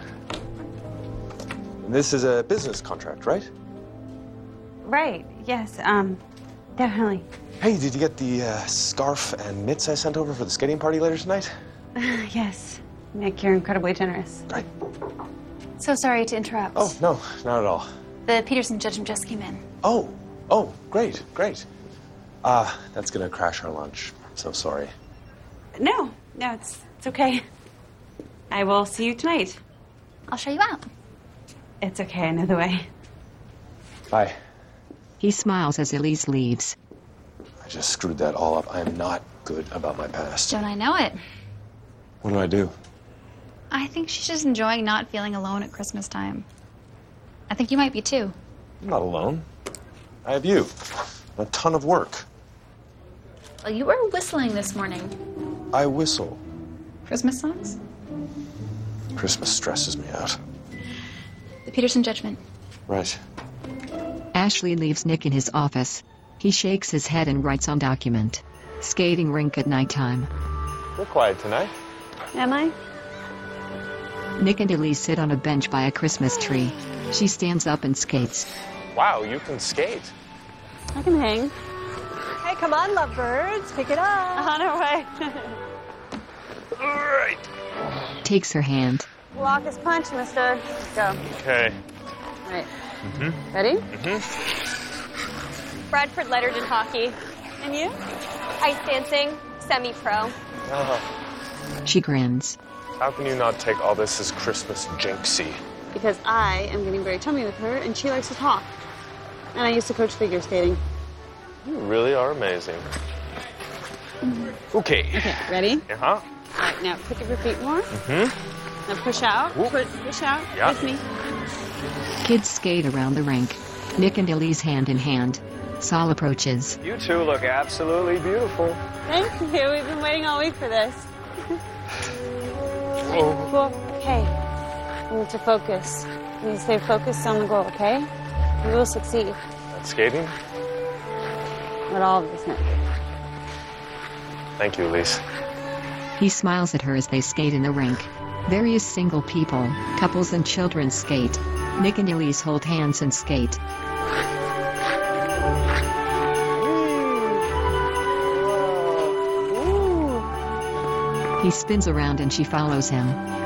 This is a business contract, right? Right, yes, definitely. Hey, did you get the scarf and mitts I sent over for the skating party later tonight? Yes. Nick, you're incredibly generous. Great. So sorry to interrupt. Oh, no, not at all. The Peterson judgment just came in. Oh, great. That's gonna crash our lunch. So sorry. No, it's okay. I will see you tonight. I'll show you out. It's okay, I know the way. Bye. He smiles as Elise leaves. I just screwed that all up. I am not good about my past. Don't I know it? What do I do? I think she's just enjoying not feeling alone at Christmas time. I think you might be too. I'm not alone. I have you. A ton of work. Well, you were whistling this morning. I whistle. Christmas songs? Christmas stresses me out. The Peterson judgment. Right. Ashley leaves Nick in his office. He shakes his head and writes on document. Skating rink at nighttime. You're quiet tonight. Am I? Nick and Elise sit on a bench by a Christmas tree. She stands up and skates. Wow, you can skate. I can hang. Hey, come on, lovebirds. Pick it up. On our way. All right. Takes her hand. Walk is punch, mister. Let's go. Okay. All right. Ready? Bradford lettered in hockey. And you? Ice dancing, semi-pro. She grins. How can you not take all this as Christmas jinxie? Because I am getting very chummy with her, and she likes to talk. And I used to coach figure skating. You really are amazing. Okay. Okay, ready? Uh-huh. All right, now pick up your feet more. Now push out. Push out Yeah. with me. Kids skate around the rink. Nick and Elise hand in hand. Saul approaches. You two look absolutely beautiful. Thank you. We've been waiting all week for this. Well, okay. We need to focus. We need to stay focused on the goal, okay? We will succeed. At skating? But all of this night. Thank you, Elise. He smiles at her as they skate in the rink. Various single people, couples and children skate. Nick and Elise hold hands and skate. He spins around and she follows him.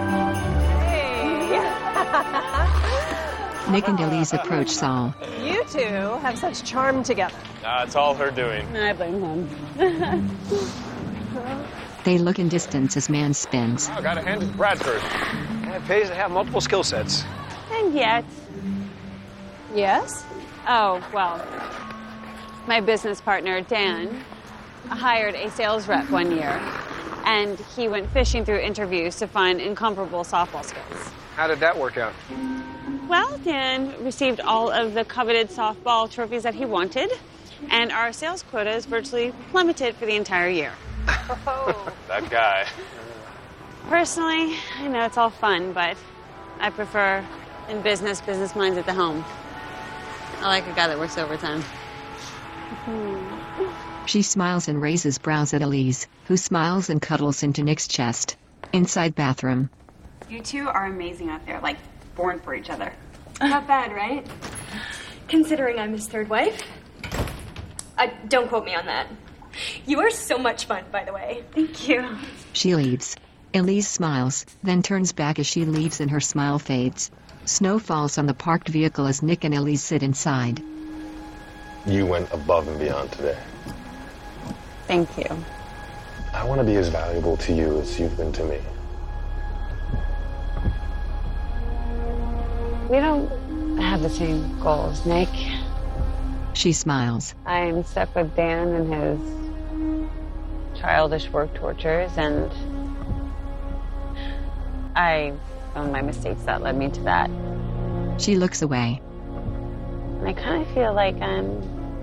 Nick and Elise approach Saul. You two have such charm together. It's all her doing. I blame him. They look in distance as man spins. I gotta hand it to Bradford. It pays to have multiple skill sets. And yet. Yes? Oh, well. My business partner, Dan, hired a sales rep one year. And he went fishing through interviews to find incomparable softball skills. How did that work out? Well, Dan received all of the coveted softball trophies that he wanted, and our sales quotas virtually plummeted for the entire year. That guy. Personally, I know it's all fun, but I prefer in business minds at the home. I like a guy that works overtime. She smiles and raises brows at Elise, who smiles and cuddles into Nick's chest. Inside bathroom. You two are amazing out there, like born for each other. Not bad, right? Considering I'm his third wife. Don't quote me on that. You are so much fun, by the way. Thank you. She leaves. Elise smiles, then turns back as she leaves and her smile fades. Snow falls on the parked vehicle as Nick and Elise sit inside. You went above and beyond today. Thank you. I want to be as valuable to you as you've been to me. We don't have the same goals, Nick. She smiles. I'm stuck with Dan and his childish work tortures, and I own my mistakes that led me to that. She looks away. And I kind of feel like I'm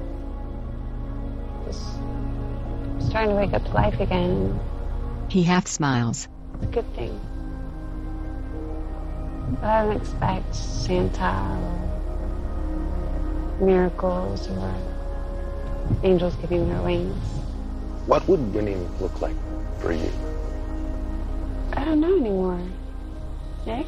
just starting to wake up to life again. He half smiles. It's a good thing. But I don't expect Santa or miracles or angels giving their wings. What would winning look like for you? I don't know anymore. Nick?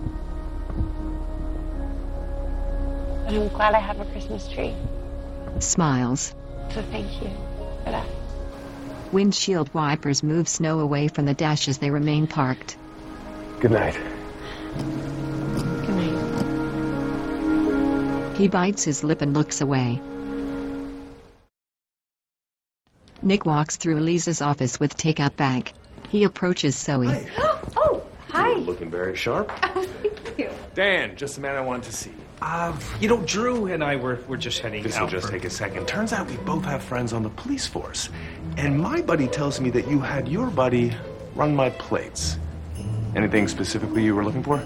But I'm glad I have a Christmas tree. Smiles. So thank you for that. Windshield wipers move snow away from the dash as they remain parked. Good night. Good night. He bites his lip and looks away. Nick walks through Elise's office with takeout bag. He approaches Zoe. Hi. Oh, hi. You're looking very sharp. Thank you. Dan, just the man I wanted to see. Drew and I were just heading This out. will just take a second. Turns out we both have friends on the police force. And my buddy tells me that you had your buddy run my plates. Anything specifically you were looking for?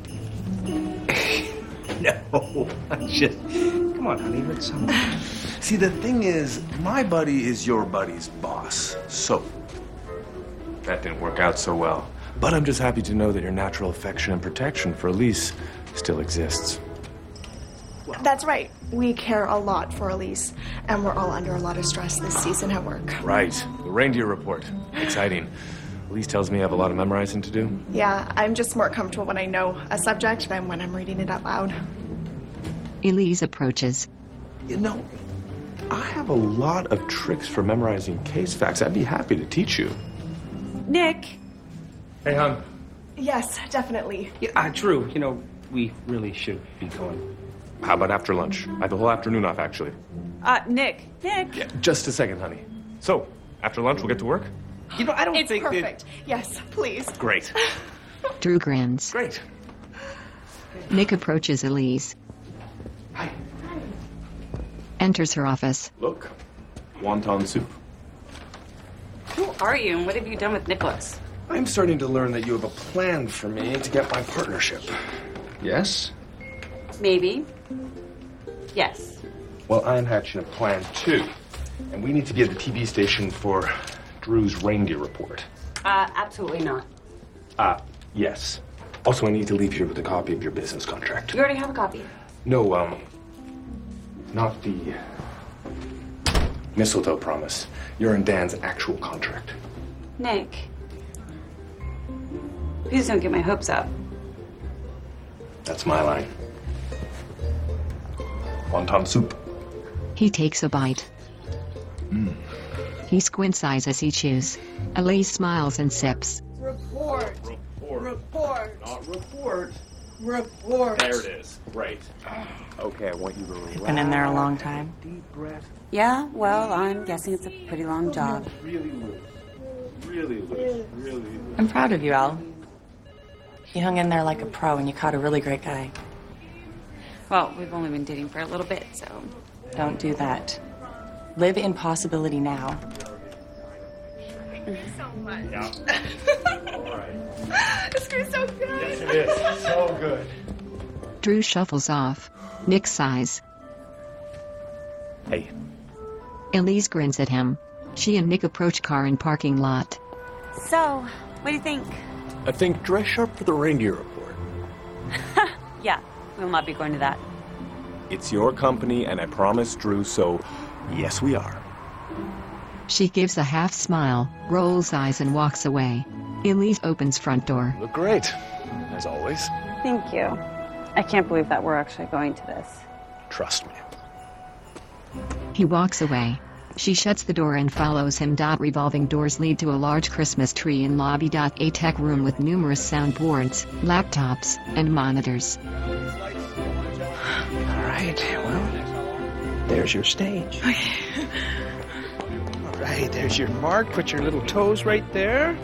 No, just come on, honey. Let's See, the thing is, my buddy is your buddy's boss. So that didn't work out so well. But I'm just happy to know that your natural affection and protection for Elise still exists. That's right. We care a lot for Elise, and we're all under a lot of stress this season at work. Right. The reindeer report. Exciting. Elise tells me I have a lot of memorizing to do. Yeah, I'm just more comfortable when I know a subject than when I'm reading it out loud. Elise approaches. You know, I have a lot of tricks for memorizing case facts. I'd be happy to teach you. Nick. Hey, hon. Yes, definitely. Yeah, Drew, we really should be going. How about after lunch? I have the whole afternoon off, actually. Nick. Yeah, just a second, honey. So, after lunch, we'll get to work? I don't It's think perfect. Yes, please. Great. Drew grins. Great. Nick approaches Elise. Hi. Enters her office. Look, wonton soup. Who are you and what have you done with Nicholas? I'm starting to learn that you have a plan for me to get my partnership. Yes? Maybe. Yes. Well, I'm hatching a plan, too. And we need to be at the TV station for Drew's reindeer report. Absolutely not. Yes. Also, I need to leave here with a copy of your business contract. You already have a copy. No, not the mistletoe promise. You're in Dan's actual contract. Nick. Please don't get my hopes up. That's my line. Wonton soup. He takes a bite. He squints eyes as he chews. Elise smiles and sips. Report. Report. Not report. Report. There it is. Right. Okay, I want you to relax. Been in there a long time. Deep breath. Yeah, well, I'm guessing it's a pretty long job. Really loose. Really loose. Really loose. I'm proud of you, Al. You hung in there like a pro and you caught a really great guy. Well, we've only been dating for a little bit, so. Don't do that. Live in possibility now. So much. Yeah. All right. This food's so good. Yes, it is. So good. Drew shuffles off. Nick sighs. Hey. Elise grins at him. She and Nick approach car in parking lot. So, what do you think? I think dress sharp for the reindeer report. Yeah, we'll not be going to that. It's your company, and I promised Drew, so yes, we are. She gives a half smile, rolls eyes and walks away. Elise opens front door. Look great, as always. Thank you. I can't believe that we're actually going to this. Trust me. He walks away. She shuts the door and follows him. Revolving doors lead to a large Christmas tree in lobby. A tech room with numerous soundboards, laptops, and monitors. All right, well, there's your stage. All right, there's your mark. Put your little toes right there.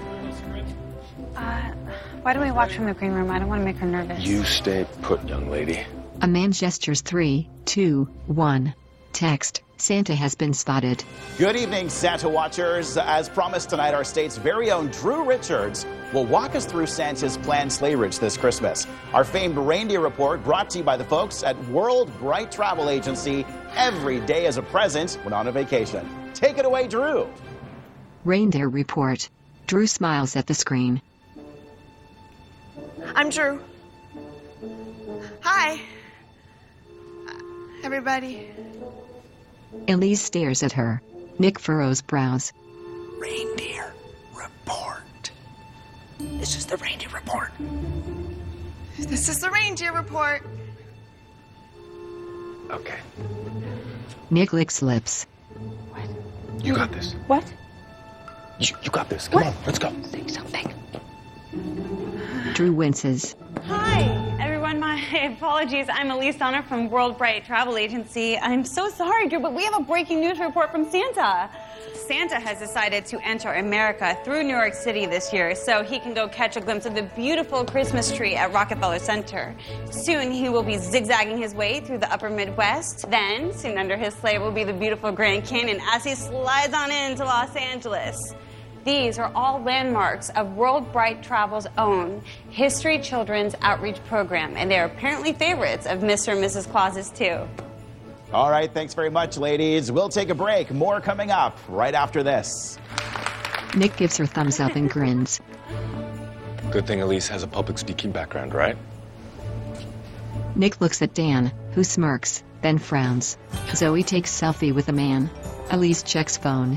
Why don't we watch from the green room? I don't want to make her nervous. You stay put, young lady. A man gestures 3, 2, 1. Text, Santa has been spotted. Good evening, Santa Watchers. As promised tonight, our state's very own Drew Richards will walk us through Santa's planned sleigh routes this Christmas. Our famed reindeer report brought to you by the folks at World Bright Travel Agency. Every day is a present when on a vacation. Take it away, Drew. Reindeer report. Drew smiles at the screen. I'm Drew. Hi. Everybody. Elise stares at her. Nick furrows brows. Reindeer report. This is the reindeer report. This is the reindeer report. Okay. Nick licks lips. You got this. What? You got this. Come on, let's go. Say something. Drew winces. Hi, everyone. My apologies. I'm Elise Donner from World Bright Travel Agency. I'm so sorry, Drew, but we have a breaking news report from Santa. Santa has decided to enter America through New York City this year so he can go catch a glimpse of the beautiful Christmas tree at Rockefeller Center. Soon he will be zigzagging his way through the upper Midwest. Then, soon under his sleigh will be the beautiful Grand Canyon as he slides on into Los Angeles. These are all landmarks of World Bright Travel's own History Children's Outreach Program, and they're apparently favorites of Mr. and Mrs. Claus's too. All right, thanks very much, ladies. We'll take a break. More coming up right after this. Nick gives her thumbs up and grins. Good thing Elise has a public speaking background, right? Nick looks at Dan, who smirks, then frowns. Zoe takes selfie with a man. Elise checks phone.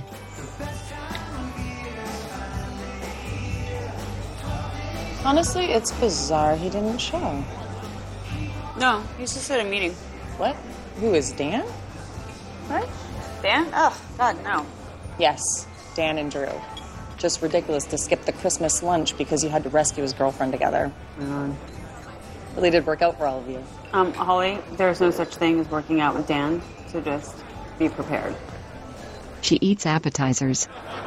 Honestly, it's bizarre he didn't show. No, he's just at a meeting. What? Who is Dan? Right? Dan? Oh, God, no. Yes, Dan and Drew. Just ridiculous to skip the Christmas lunch because you had to rescue his girlfriend together. Really did work out for all of you. Holly, there's no such thing as working out with Dan, so just be prepared. She eats appetizers.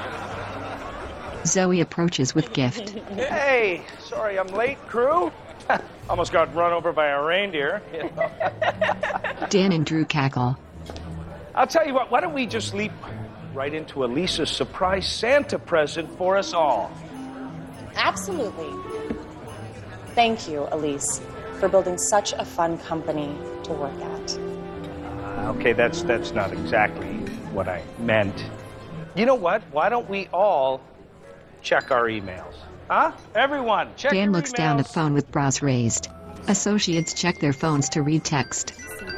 Zoe approaches with gift. Hey, sorry I'm late, crew. Almost got run over by a reindeer. Dan and Drew cackle. I'll tell you what, why don't we just leap right into Elisa's surprise Santa present for us all? Absolutely. Thank you, Elise, for building such a fun company to work at. Okay, that's not exactly what I meant. You know what? Why don't we all check our emails? Huh? Everyone, check Dan your looks emails. down at phone with brows raised. Associates check their phones to read text.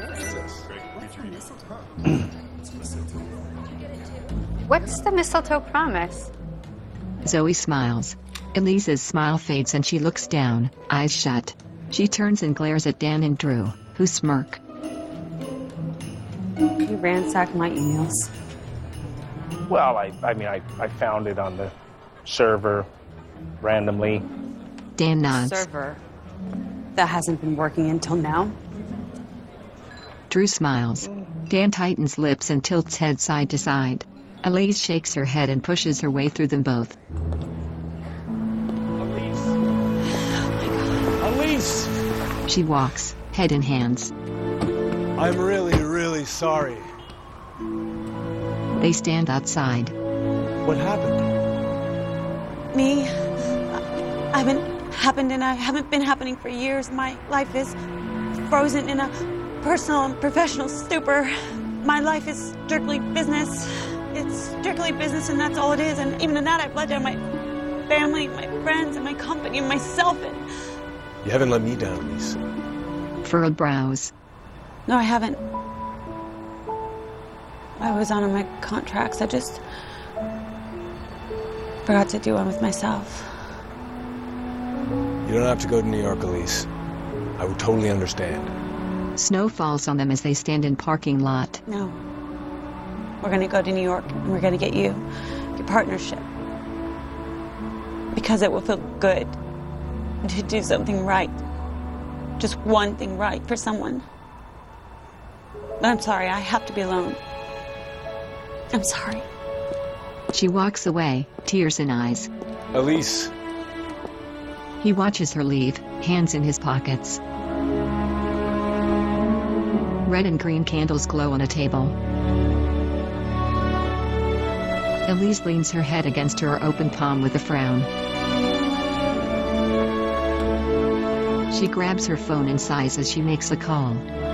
What's the mistletoe promise? Zoe smiles. Elise's smile fades and she looks down, eyes shut. She turns and glares at Dan and Drew, who smirk. You ransacked my emails. Well, I mean, I found it on the server randomly. Dan nods. Server. That hasn't been working until now. Drew smiles. Dan tightens lips and tilts head side to side. Elise shakes her head and pushes her way through them both. Elise! She walks, head in hands. I'm really, really sorry. They stand outside. What happened? Me? I haven't been happening for years. My life is frozen in a personal and professional stupor. My life is strictly business. It's strictly business, and that's all it is. And even in that, I've let down my family, my friends, and my company, and myself. And You haven't let me down, Elise. Furrowed brows. no, I haven't. I was on my contracts. I just forgot to do one with myself. You don't have to go to New York, Elise. I would totally understand. Snow falls on them as they stand in parking lot. No. We're gonna go to New York and we're gonna get you your partnership. Because it will feel good to do something right. Just one thing right for someone. But I'm sorry, I have to be alone. I'm sorry. She walks away, tears in eyes. Elise. He watches her leave, hands in his pockets. Red and green candles glow on a table. Elise leans her head against her open palm with a frown. She grabs her phone and sighs as she makes a call.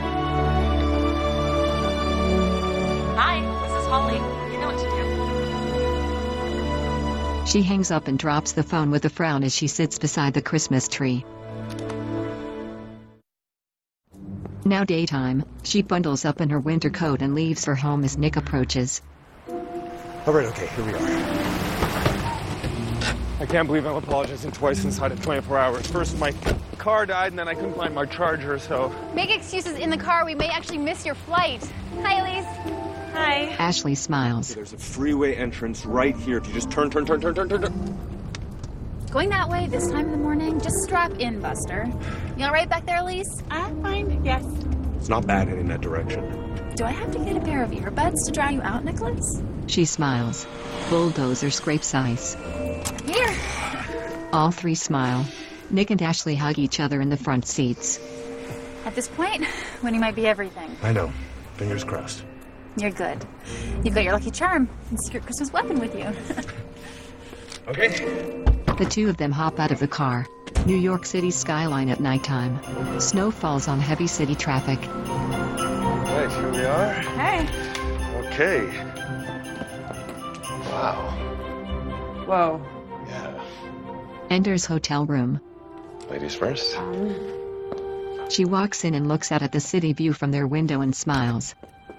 Hi, this is Holly. You know what to do. She hangs up and drops the phone with a frown as she sits beside the Christmas tree. Now daytime, she bundles up in her winter coat and leaves her home as Nick approaches. All right, okay, here we are. I can't believe I'm apologizing twice inside of 24 hours. First, my car died, and then I couldn't find my charger, so... Make excuses in the car. We may actually miss your flight. Hi, Elise. Hi. Ashley smiles. There's a freeway entrance right here. If you just turn. Going that way this time in the morning? Just strap in, Buster. You all right back there, Elise? I'm fine, yes. It's not bad heading that direction. Do I have to get a pair of earbuds to drown you out, Nicholas? She smiles. Bulldozer scrapes ice. Here. All three smile. Nick and Ashley hug each other in the front seats. At this point, Winnie might be everything. I know. Fingers crossed. You're good. You've got your lucky charm and secret Christmas weapon with you. Okay. The two of them hop out of the car. New York City's skyline at nighttime. Snow falls on heavy city traffic. Right, here we are. Hey. Okay. Wow. Whoa. Yeah. Enters hotel room. Ladies first. She walks in and looks out at the city view from their window and smiles.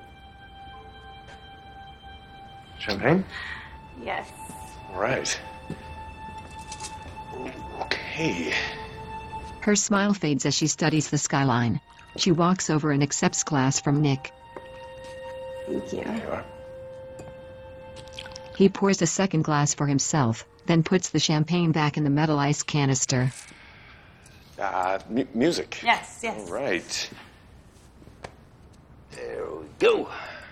Champagne? Yes. All right. Okay. Her smile fades as she studies the skyline. She walks over and accepts glass from Nick. Thank you. There you are. He pours a second glass for himself, then puts the champagne back in the metal ice canister. Music. Yes. All right. There we go.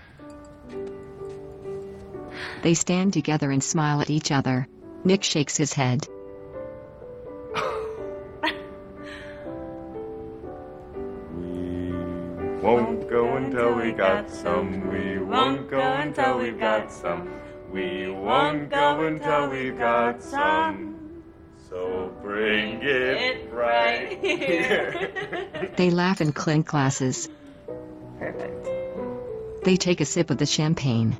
They stand together and smile at each other. Nick shakes his head. Won't go until we got some. We won't go until we've got some. We won't go until we've got some. So bring it right here. They laugh and clink glasses. Perfect. They take a sip of the champagne.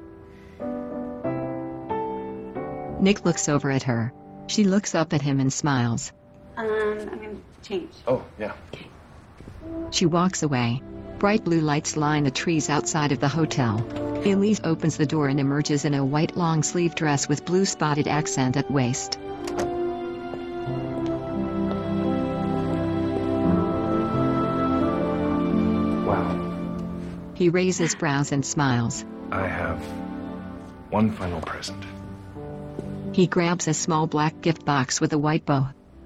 Nick looks over at her. She looks up at him and smiles. I'm gonna change. Oh, yeah. She walks away. Bright blue lights line the trees outside of the hotel. Elise opens the door and emerges in a white long-sleeve dress with blue spotted accent at waist. Wow. He raises brows and smiles. I have one final present. He grabs a small black gift box with a white bow.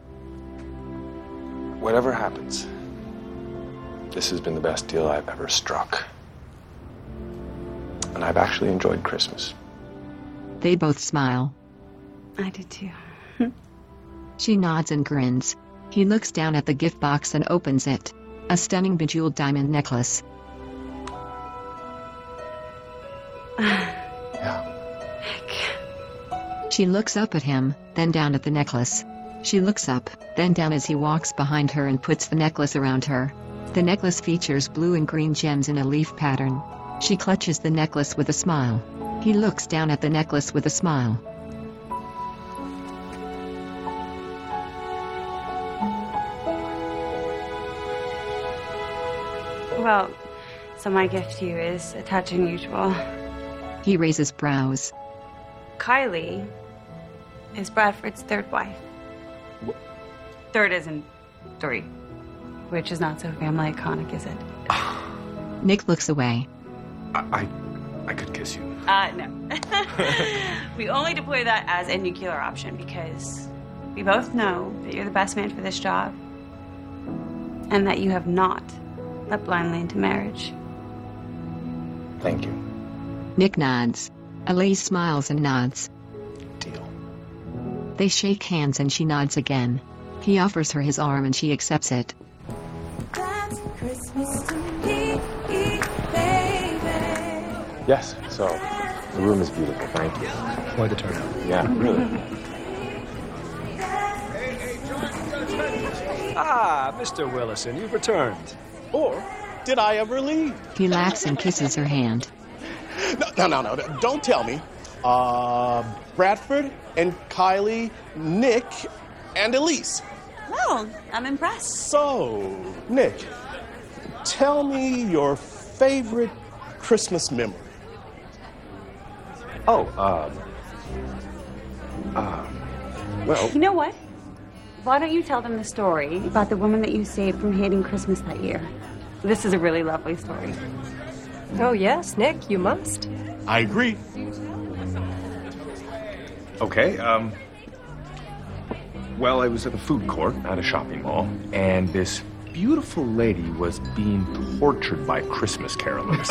Whatever happens, this has been the best deal I've ever struck. And I've actually enjoyed Christmas. They both smile. I did too. She nods and grins. He looks down at the gift box and opens it. A stunning bejeweled diamond necklace. She looks up at him, then down at the necklace. She looks up, then down as he walks behind her and puts the necklace around her. The necklace features blue and green gems in a leaf pattern. She clutches the necklace with a smile. He looks down at the necklace with a smile. Well, so my gift to you is attached unusual. He raises brows. Kylie is Bradford's third wife. Third isn't 3, which is not so family iconic, is it? Nick looks away. I could kiss you. No. We only deploy that as a nuclear option because we both know that you're the best man for this job and that you have not led blindly into marriage. Thank you. Nick nods. Elise smiles and nods. Deal. They shake hands and she nods again. He offers her his arm and she accepts it. That's Christmas to me, baby. Yes, so the room is beautiful. Thank you. Quite a turnout. Yeah, really. Ah, Mr. Willison, you've returned. Or did I ever leave? He laughs and kisses her hand. No. Don't tell me. Bradford and Kylie, Nick, and Elise. Well, I'm impressed. So, Nick, tell me your favorite Christmas memory. Oh, well... You know what? Why don't you tell them the story about the woman that you saved from hating Christmas that year? This is a really lovely story. Oh, yes, Nick, you must. I agree. Okay, well, I was at a food court at a shopping mall, and this beautiful lady was being tortured by Christmas carolers.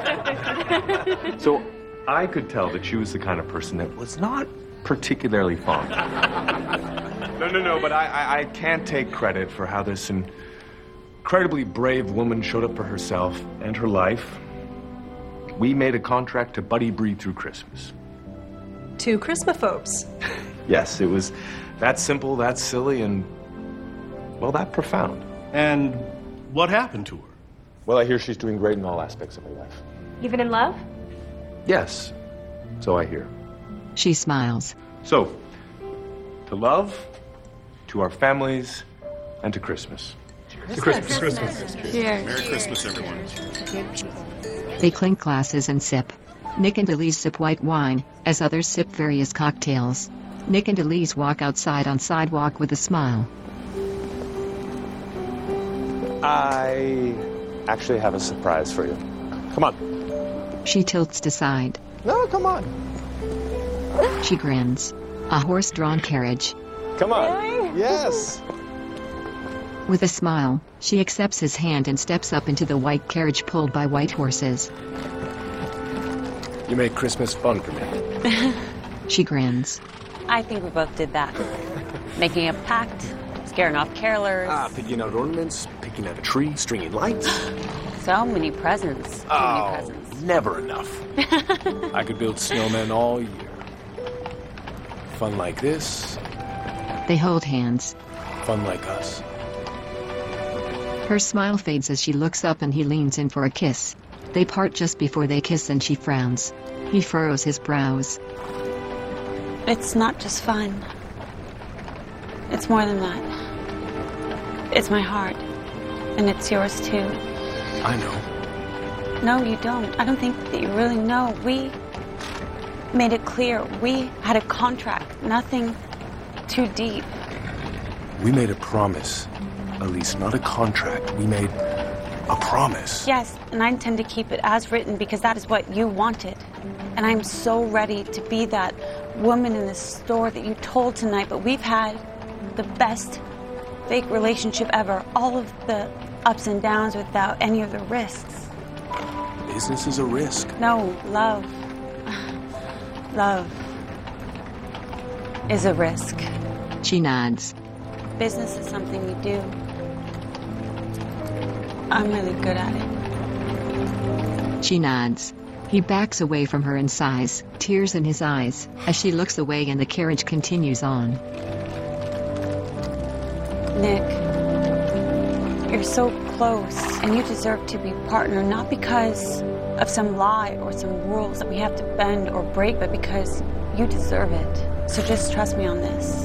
So I could tell that she was the kind of person that was not particularly fond. No, but I can't take credit for how this incredibly brave woman showed up for herself and her life. We made a contract to buddy breathe through Christmas. 2 Christmaphobes. Yes, it was that simple, that silly, and, well, that profound. And what happened to her? Well, I hear she's doing great in all aspects of her life. Even in love? Yes, so I hear. She smiles. So, to love, to our families, and to Christmas. To Christmas. Cheers. Merry Christmas, everyone. They clink glasses and sip. Nick and Elise sip white wine, as others sip various cocktails. Nick and Elise walk outside on sidewalk with a smile. I actually have a surprise for you. Come on. She tilts to side. No, come on. She grins. A horse-drawn carriage. Come on. Yes. With a smile, she accepts his hand and steps up into the white carriage pulled by white horses. You made Christmas fun for me. She grins. I think we both did that. Making a pact, scaring off carolers. Picking out ornaments, picking out a tree, stringing lights. So many presents. Too many presents. Never enough. I could build snowmen all year. Fun like this, They hold hands. fun like us. Her smile fades as she looks up and he leans in for a kiss. They part just before they kiss and she frowns. He furrows his brows. It's not just fun. It's more than that. It's my heart. And it's yours too. I know. No, you don't. I don't think that you really know. We made it clear. We had a contract. Nothing too deep. We made a promise. Elise, not a contract. We made a promise. Yes, and I intend to keep it as written because that is what you wanted. And I'm so ready to be that woman in the store that you told tonight, but we've had the best fake relationship ever. All of the ups and downs without any of the risks. Business is a risk. No, love. Love is a risk. She nods. Business is something we do. I'm really good at it. She nods. He backs away from her and sighs, tears in his eyes, as she looks away and the carriage continues on. Nick, you're so close, and you deserve to be partner, not because of some lie or some rules that we have to bend or break, but because you deserve it. So just trust me on this.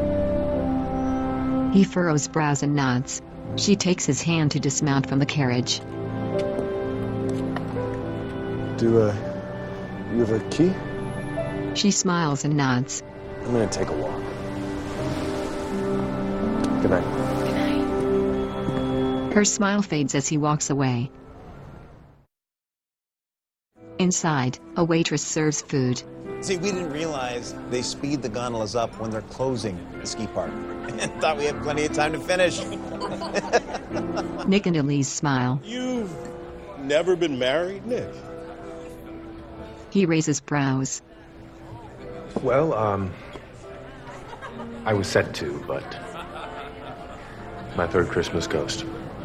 He furrows brows and nods. She takes his hand to dismount from the carriage. Do, you have a key? She smiles and nods. I'm gonna take a walk. Good night. Her smile fades as he walks away. Inside, a waitress serves food. See, we didn't realize they speed the gondolas up when they're closing the ski park. And thought we had plenty of time to finish. Nick and Elise smile. You've never been married, Nick? He raises brows. Well, I was set to, but my third Christmas ghost.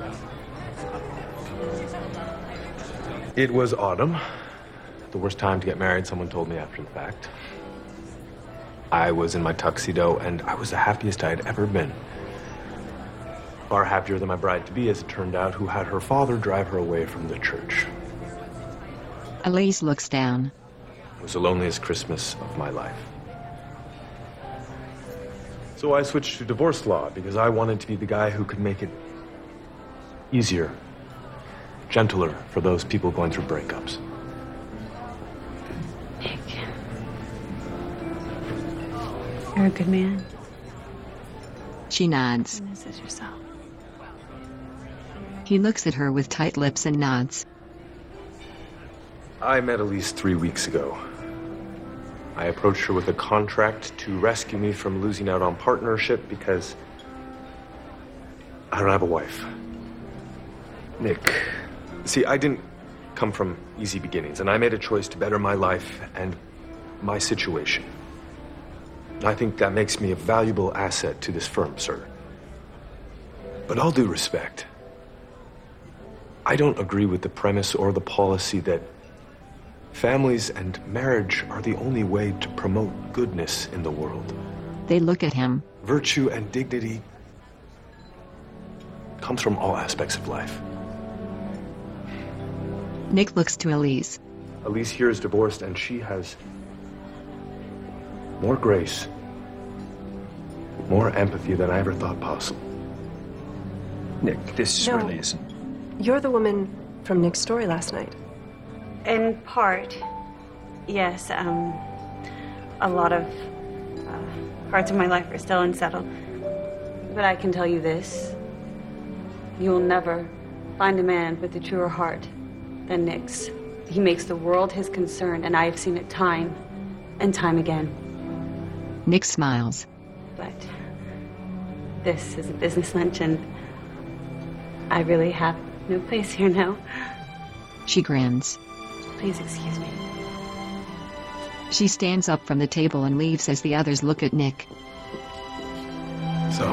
It was autumn. The worst time to get married, someone told me after the fact. I was in my tuxedo, and I was the happiest I had ever been. Far happier than my bride-to-be, as it turned out, who had her father drive her away from the church. Elise looks down. It was the loneliest Christmas of my life. So I switched to divorce law because I wanted to be the guy who could make it easier, gentler for those people going through breakups. Nick. You're a good man. She nods. This is yourself. He looks at her with tight lips and nods. I met Elise 3 weeks ago. I approached her with a contract to rescue me from losing out on partnership because I don't have a wife. Nick, see, I didn't come from easy beginnings, and I made a choice to better my life and my situation. I think that makes me a valuable asset to this firm, sir. But all due respect, I don't agree with the premise or the policy that families and marriage are the only way to promote goodness in the world. They look at him. Virtue and dignity comes from all aspects of life. Nick looks to Elise. Elise here is divorced, and she has more grace, more empathy than I ever thought possible. Nick, this No. really isn't. You're the woman from Nick's story last night. In part, yes. A lot of parts of my life are still unsettled. But I can tell you this. You will never find a man with a truer heart than Nick's. He makes the world his concern, and I have seen it time and time again. Nick smiles. But this is a business lunch, and I really have no place here now. She grins. Please excuse me. She stands up from the table and leaves as the others look at Nick. So,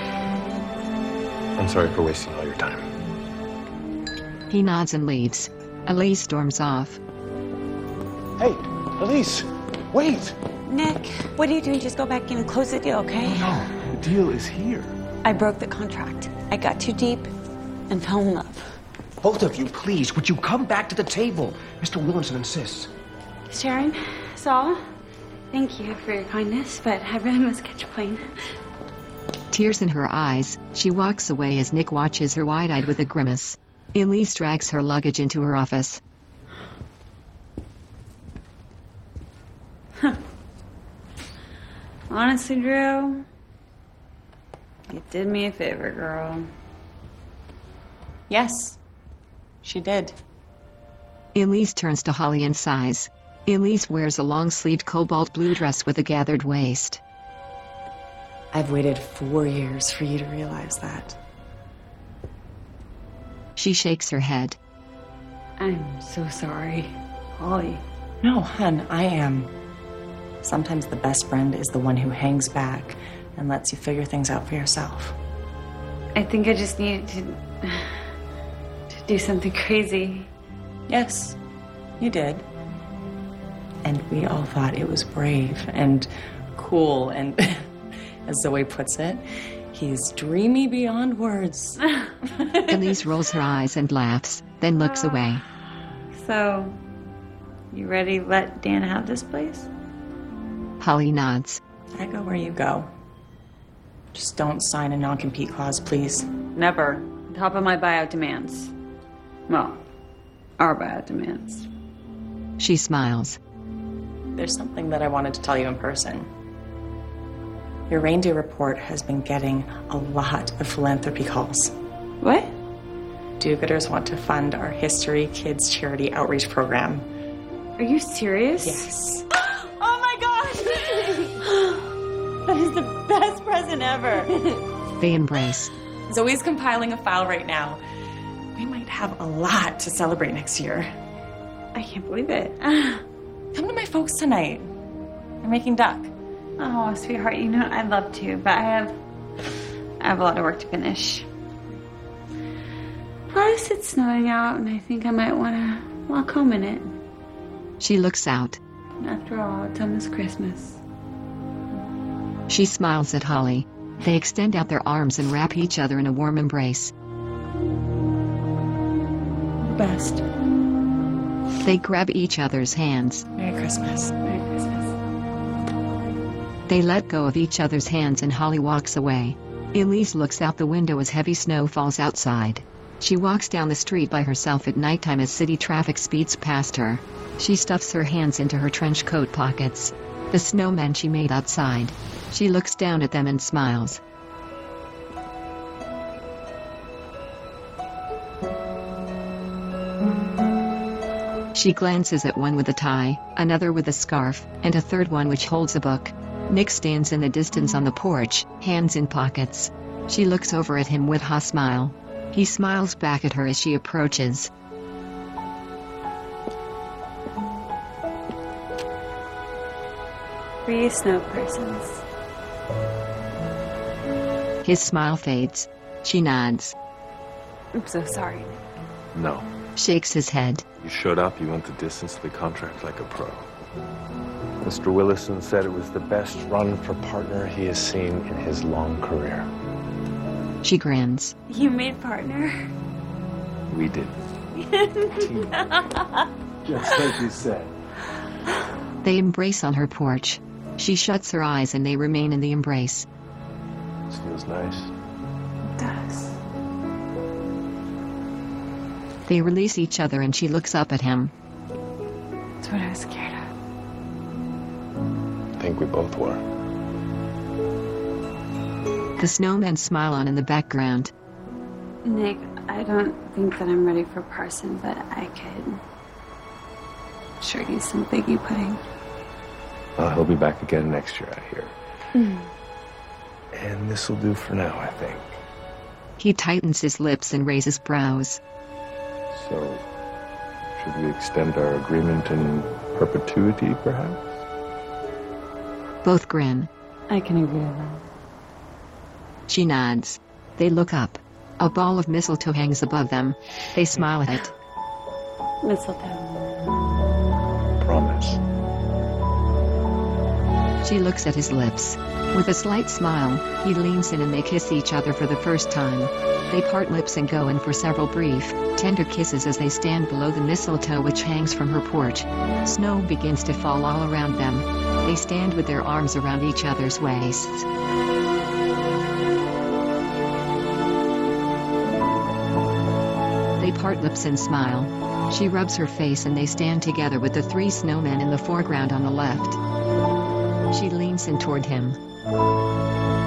I'm sorry for wasting all your time. He nods and leaves. Elise storms off. Hey, Elise, wait! Nick, what are you doing? Just go back in and close the deal, okay? No, the deal is here. I broke the contract. I got too deep and fell in love. Both of you, please, would you come back to the table? Mr. Williamson insists. Sharon, Saul, thank you for your kindness, but I really must catch a plane. Tears in her eyes, she walks away as Nick watches her wide-eyed with a grimace. Elise drags her luggage into her office. Honestly, Drew, you did me a favor, girl. Yes, she did. Elise turns to Holly and sighs. Elise wears a long-sleeved cobalt blue dress with a gathered waist. I've waited 4 years for you to realize that. She shakes her head. I'm so sorry, Holly. No, hun, I am. Sometimes the best friend is the one who hangs back and lets you figure things out for yourself. I think I just needed to do something crazy. Yes, you did. And we all thought it was brave and cool and, as Zoe puts it, he's dreamy beyond words. Elise rolls her eyes and laughs, then looks away. So, you ready to let Dan have this place? Holly nods. I go where you go. Just don't sign a non-compete clause, please. Never. Top of my buyout demands. Well, our buyout demands. She smiles. There's something that I wanted to tell you in person. Your reindeer report has been getting a lot of philanthropy calls. What? Do-gooders want to fund our History Kids charity outreach program. Are you serious? Yes. Oh my gosh! That is the best present ever. They embrace. Zoe's compiling a file right now. We might have a lot to celebrate next year. I can't believe it. Come to my folks tonight. They're making duck. Oh, sweetheart, you know I'd love to, but I have a lot of work to finish. Plus, it's snowing out, and I think I might want to walk home in it. She looks out. After all, it's almost Christmas. She smiles at Holly. They extend out their arms and wrap each other in a warm embrace. Best. They grab each other's hands. Merry Christmas. Merry Christmas. They let go of each other's hands and Holly walks away. Elise looks out the window as heavy snow falls outside. She walks down the street by herself at nighttime as city traffic speeds past her. She stuffs her hands into her trench coat pockets. The snowmen she made outside. She looks down at them and smiles. She glances at one with a tie, another with a scarf, and a third one which holds a book. Nick stands in the distance on the porch, hands in pockets. She looks over at him with a smile. He smiles back at her as she approaches. Three snow persons. His smile fades. She nods. I'm so sorry. No. Shakes his head. You showed up, you went the distance to the contract like a pro. Mr. Willison said it was the best run for partner he has seen in his long career. She grins. You made partner? We did. Just like you said. They embrace on her porch. She shuts her eyes and they remain in the embrace. This feels nice. It does. They release each other and she looks up at him. That's what I was scared of. I think we both were. The snowmen smile on in the background. Nick, I don't think that I'm ready for Parson, but I could sure use some figgy pudding. Well, he'll be back again next year, I hear. And this'll do for now, I think. He tightens his lips and raises brows. So, should we extend our agreement in perpetuity, perhaps? Both grin. I can agree to that. She nods. They look up. A ball of mistletoe hangs above them. They smile at it. Mistletoe. Promise. She looks at his lips. With a slight smile, he leans in and they kiss each other for the first time. They part lips and go in for several brief, tender kisses as they stand below the mistletoe which hangs from her porch. Snow begins to fall all around them. They stand with their arms around each other's waists. They part lips and smile. She rubs her face and they stand together with the three snowmen in the foreground on the left. She leans in toward him.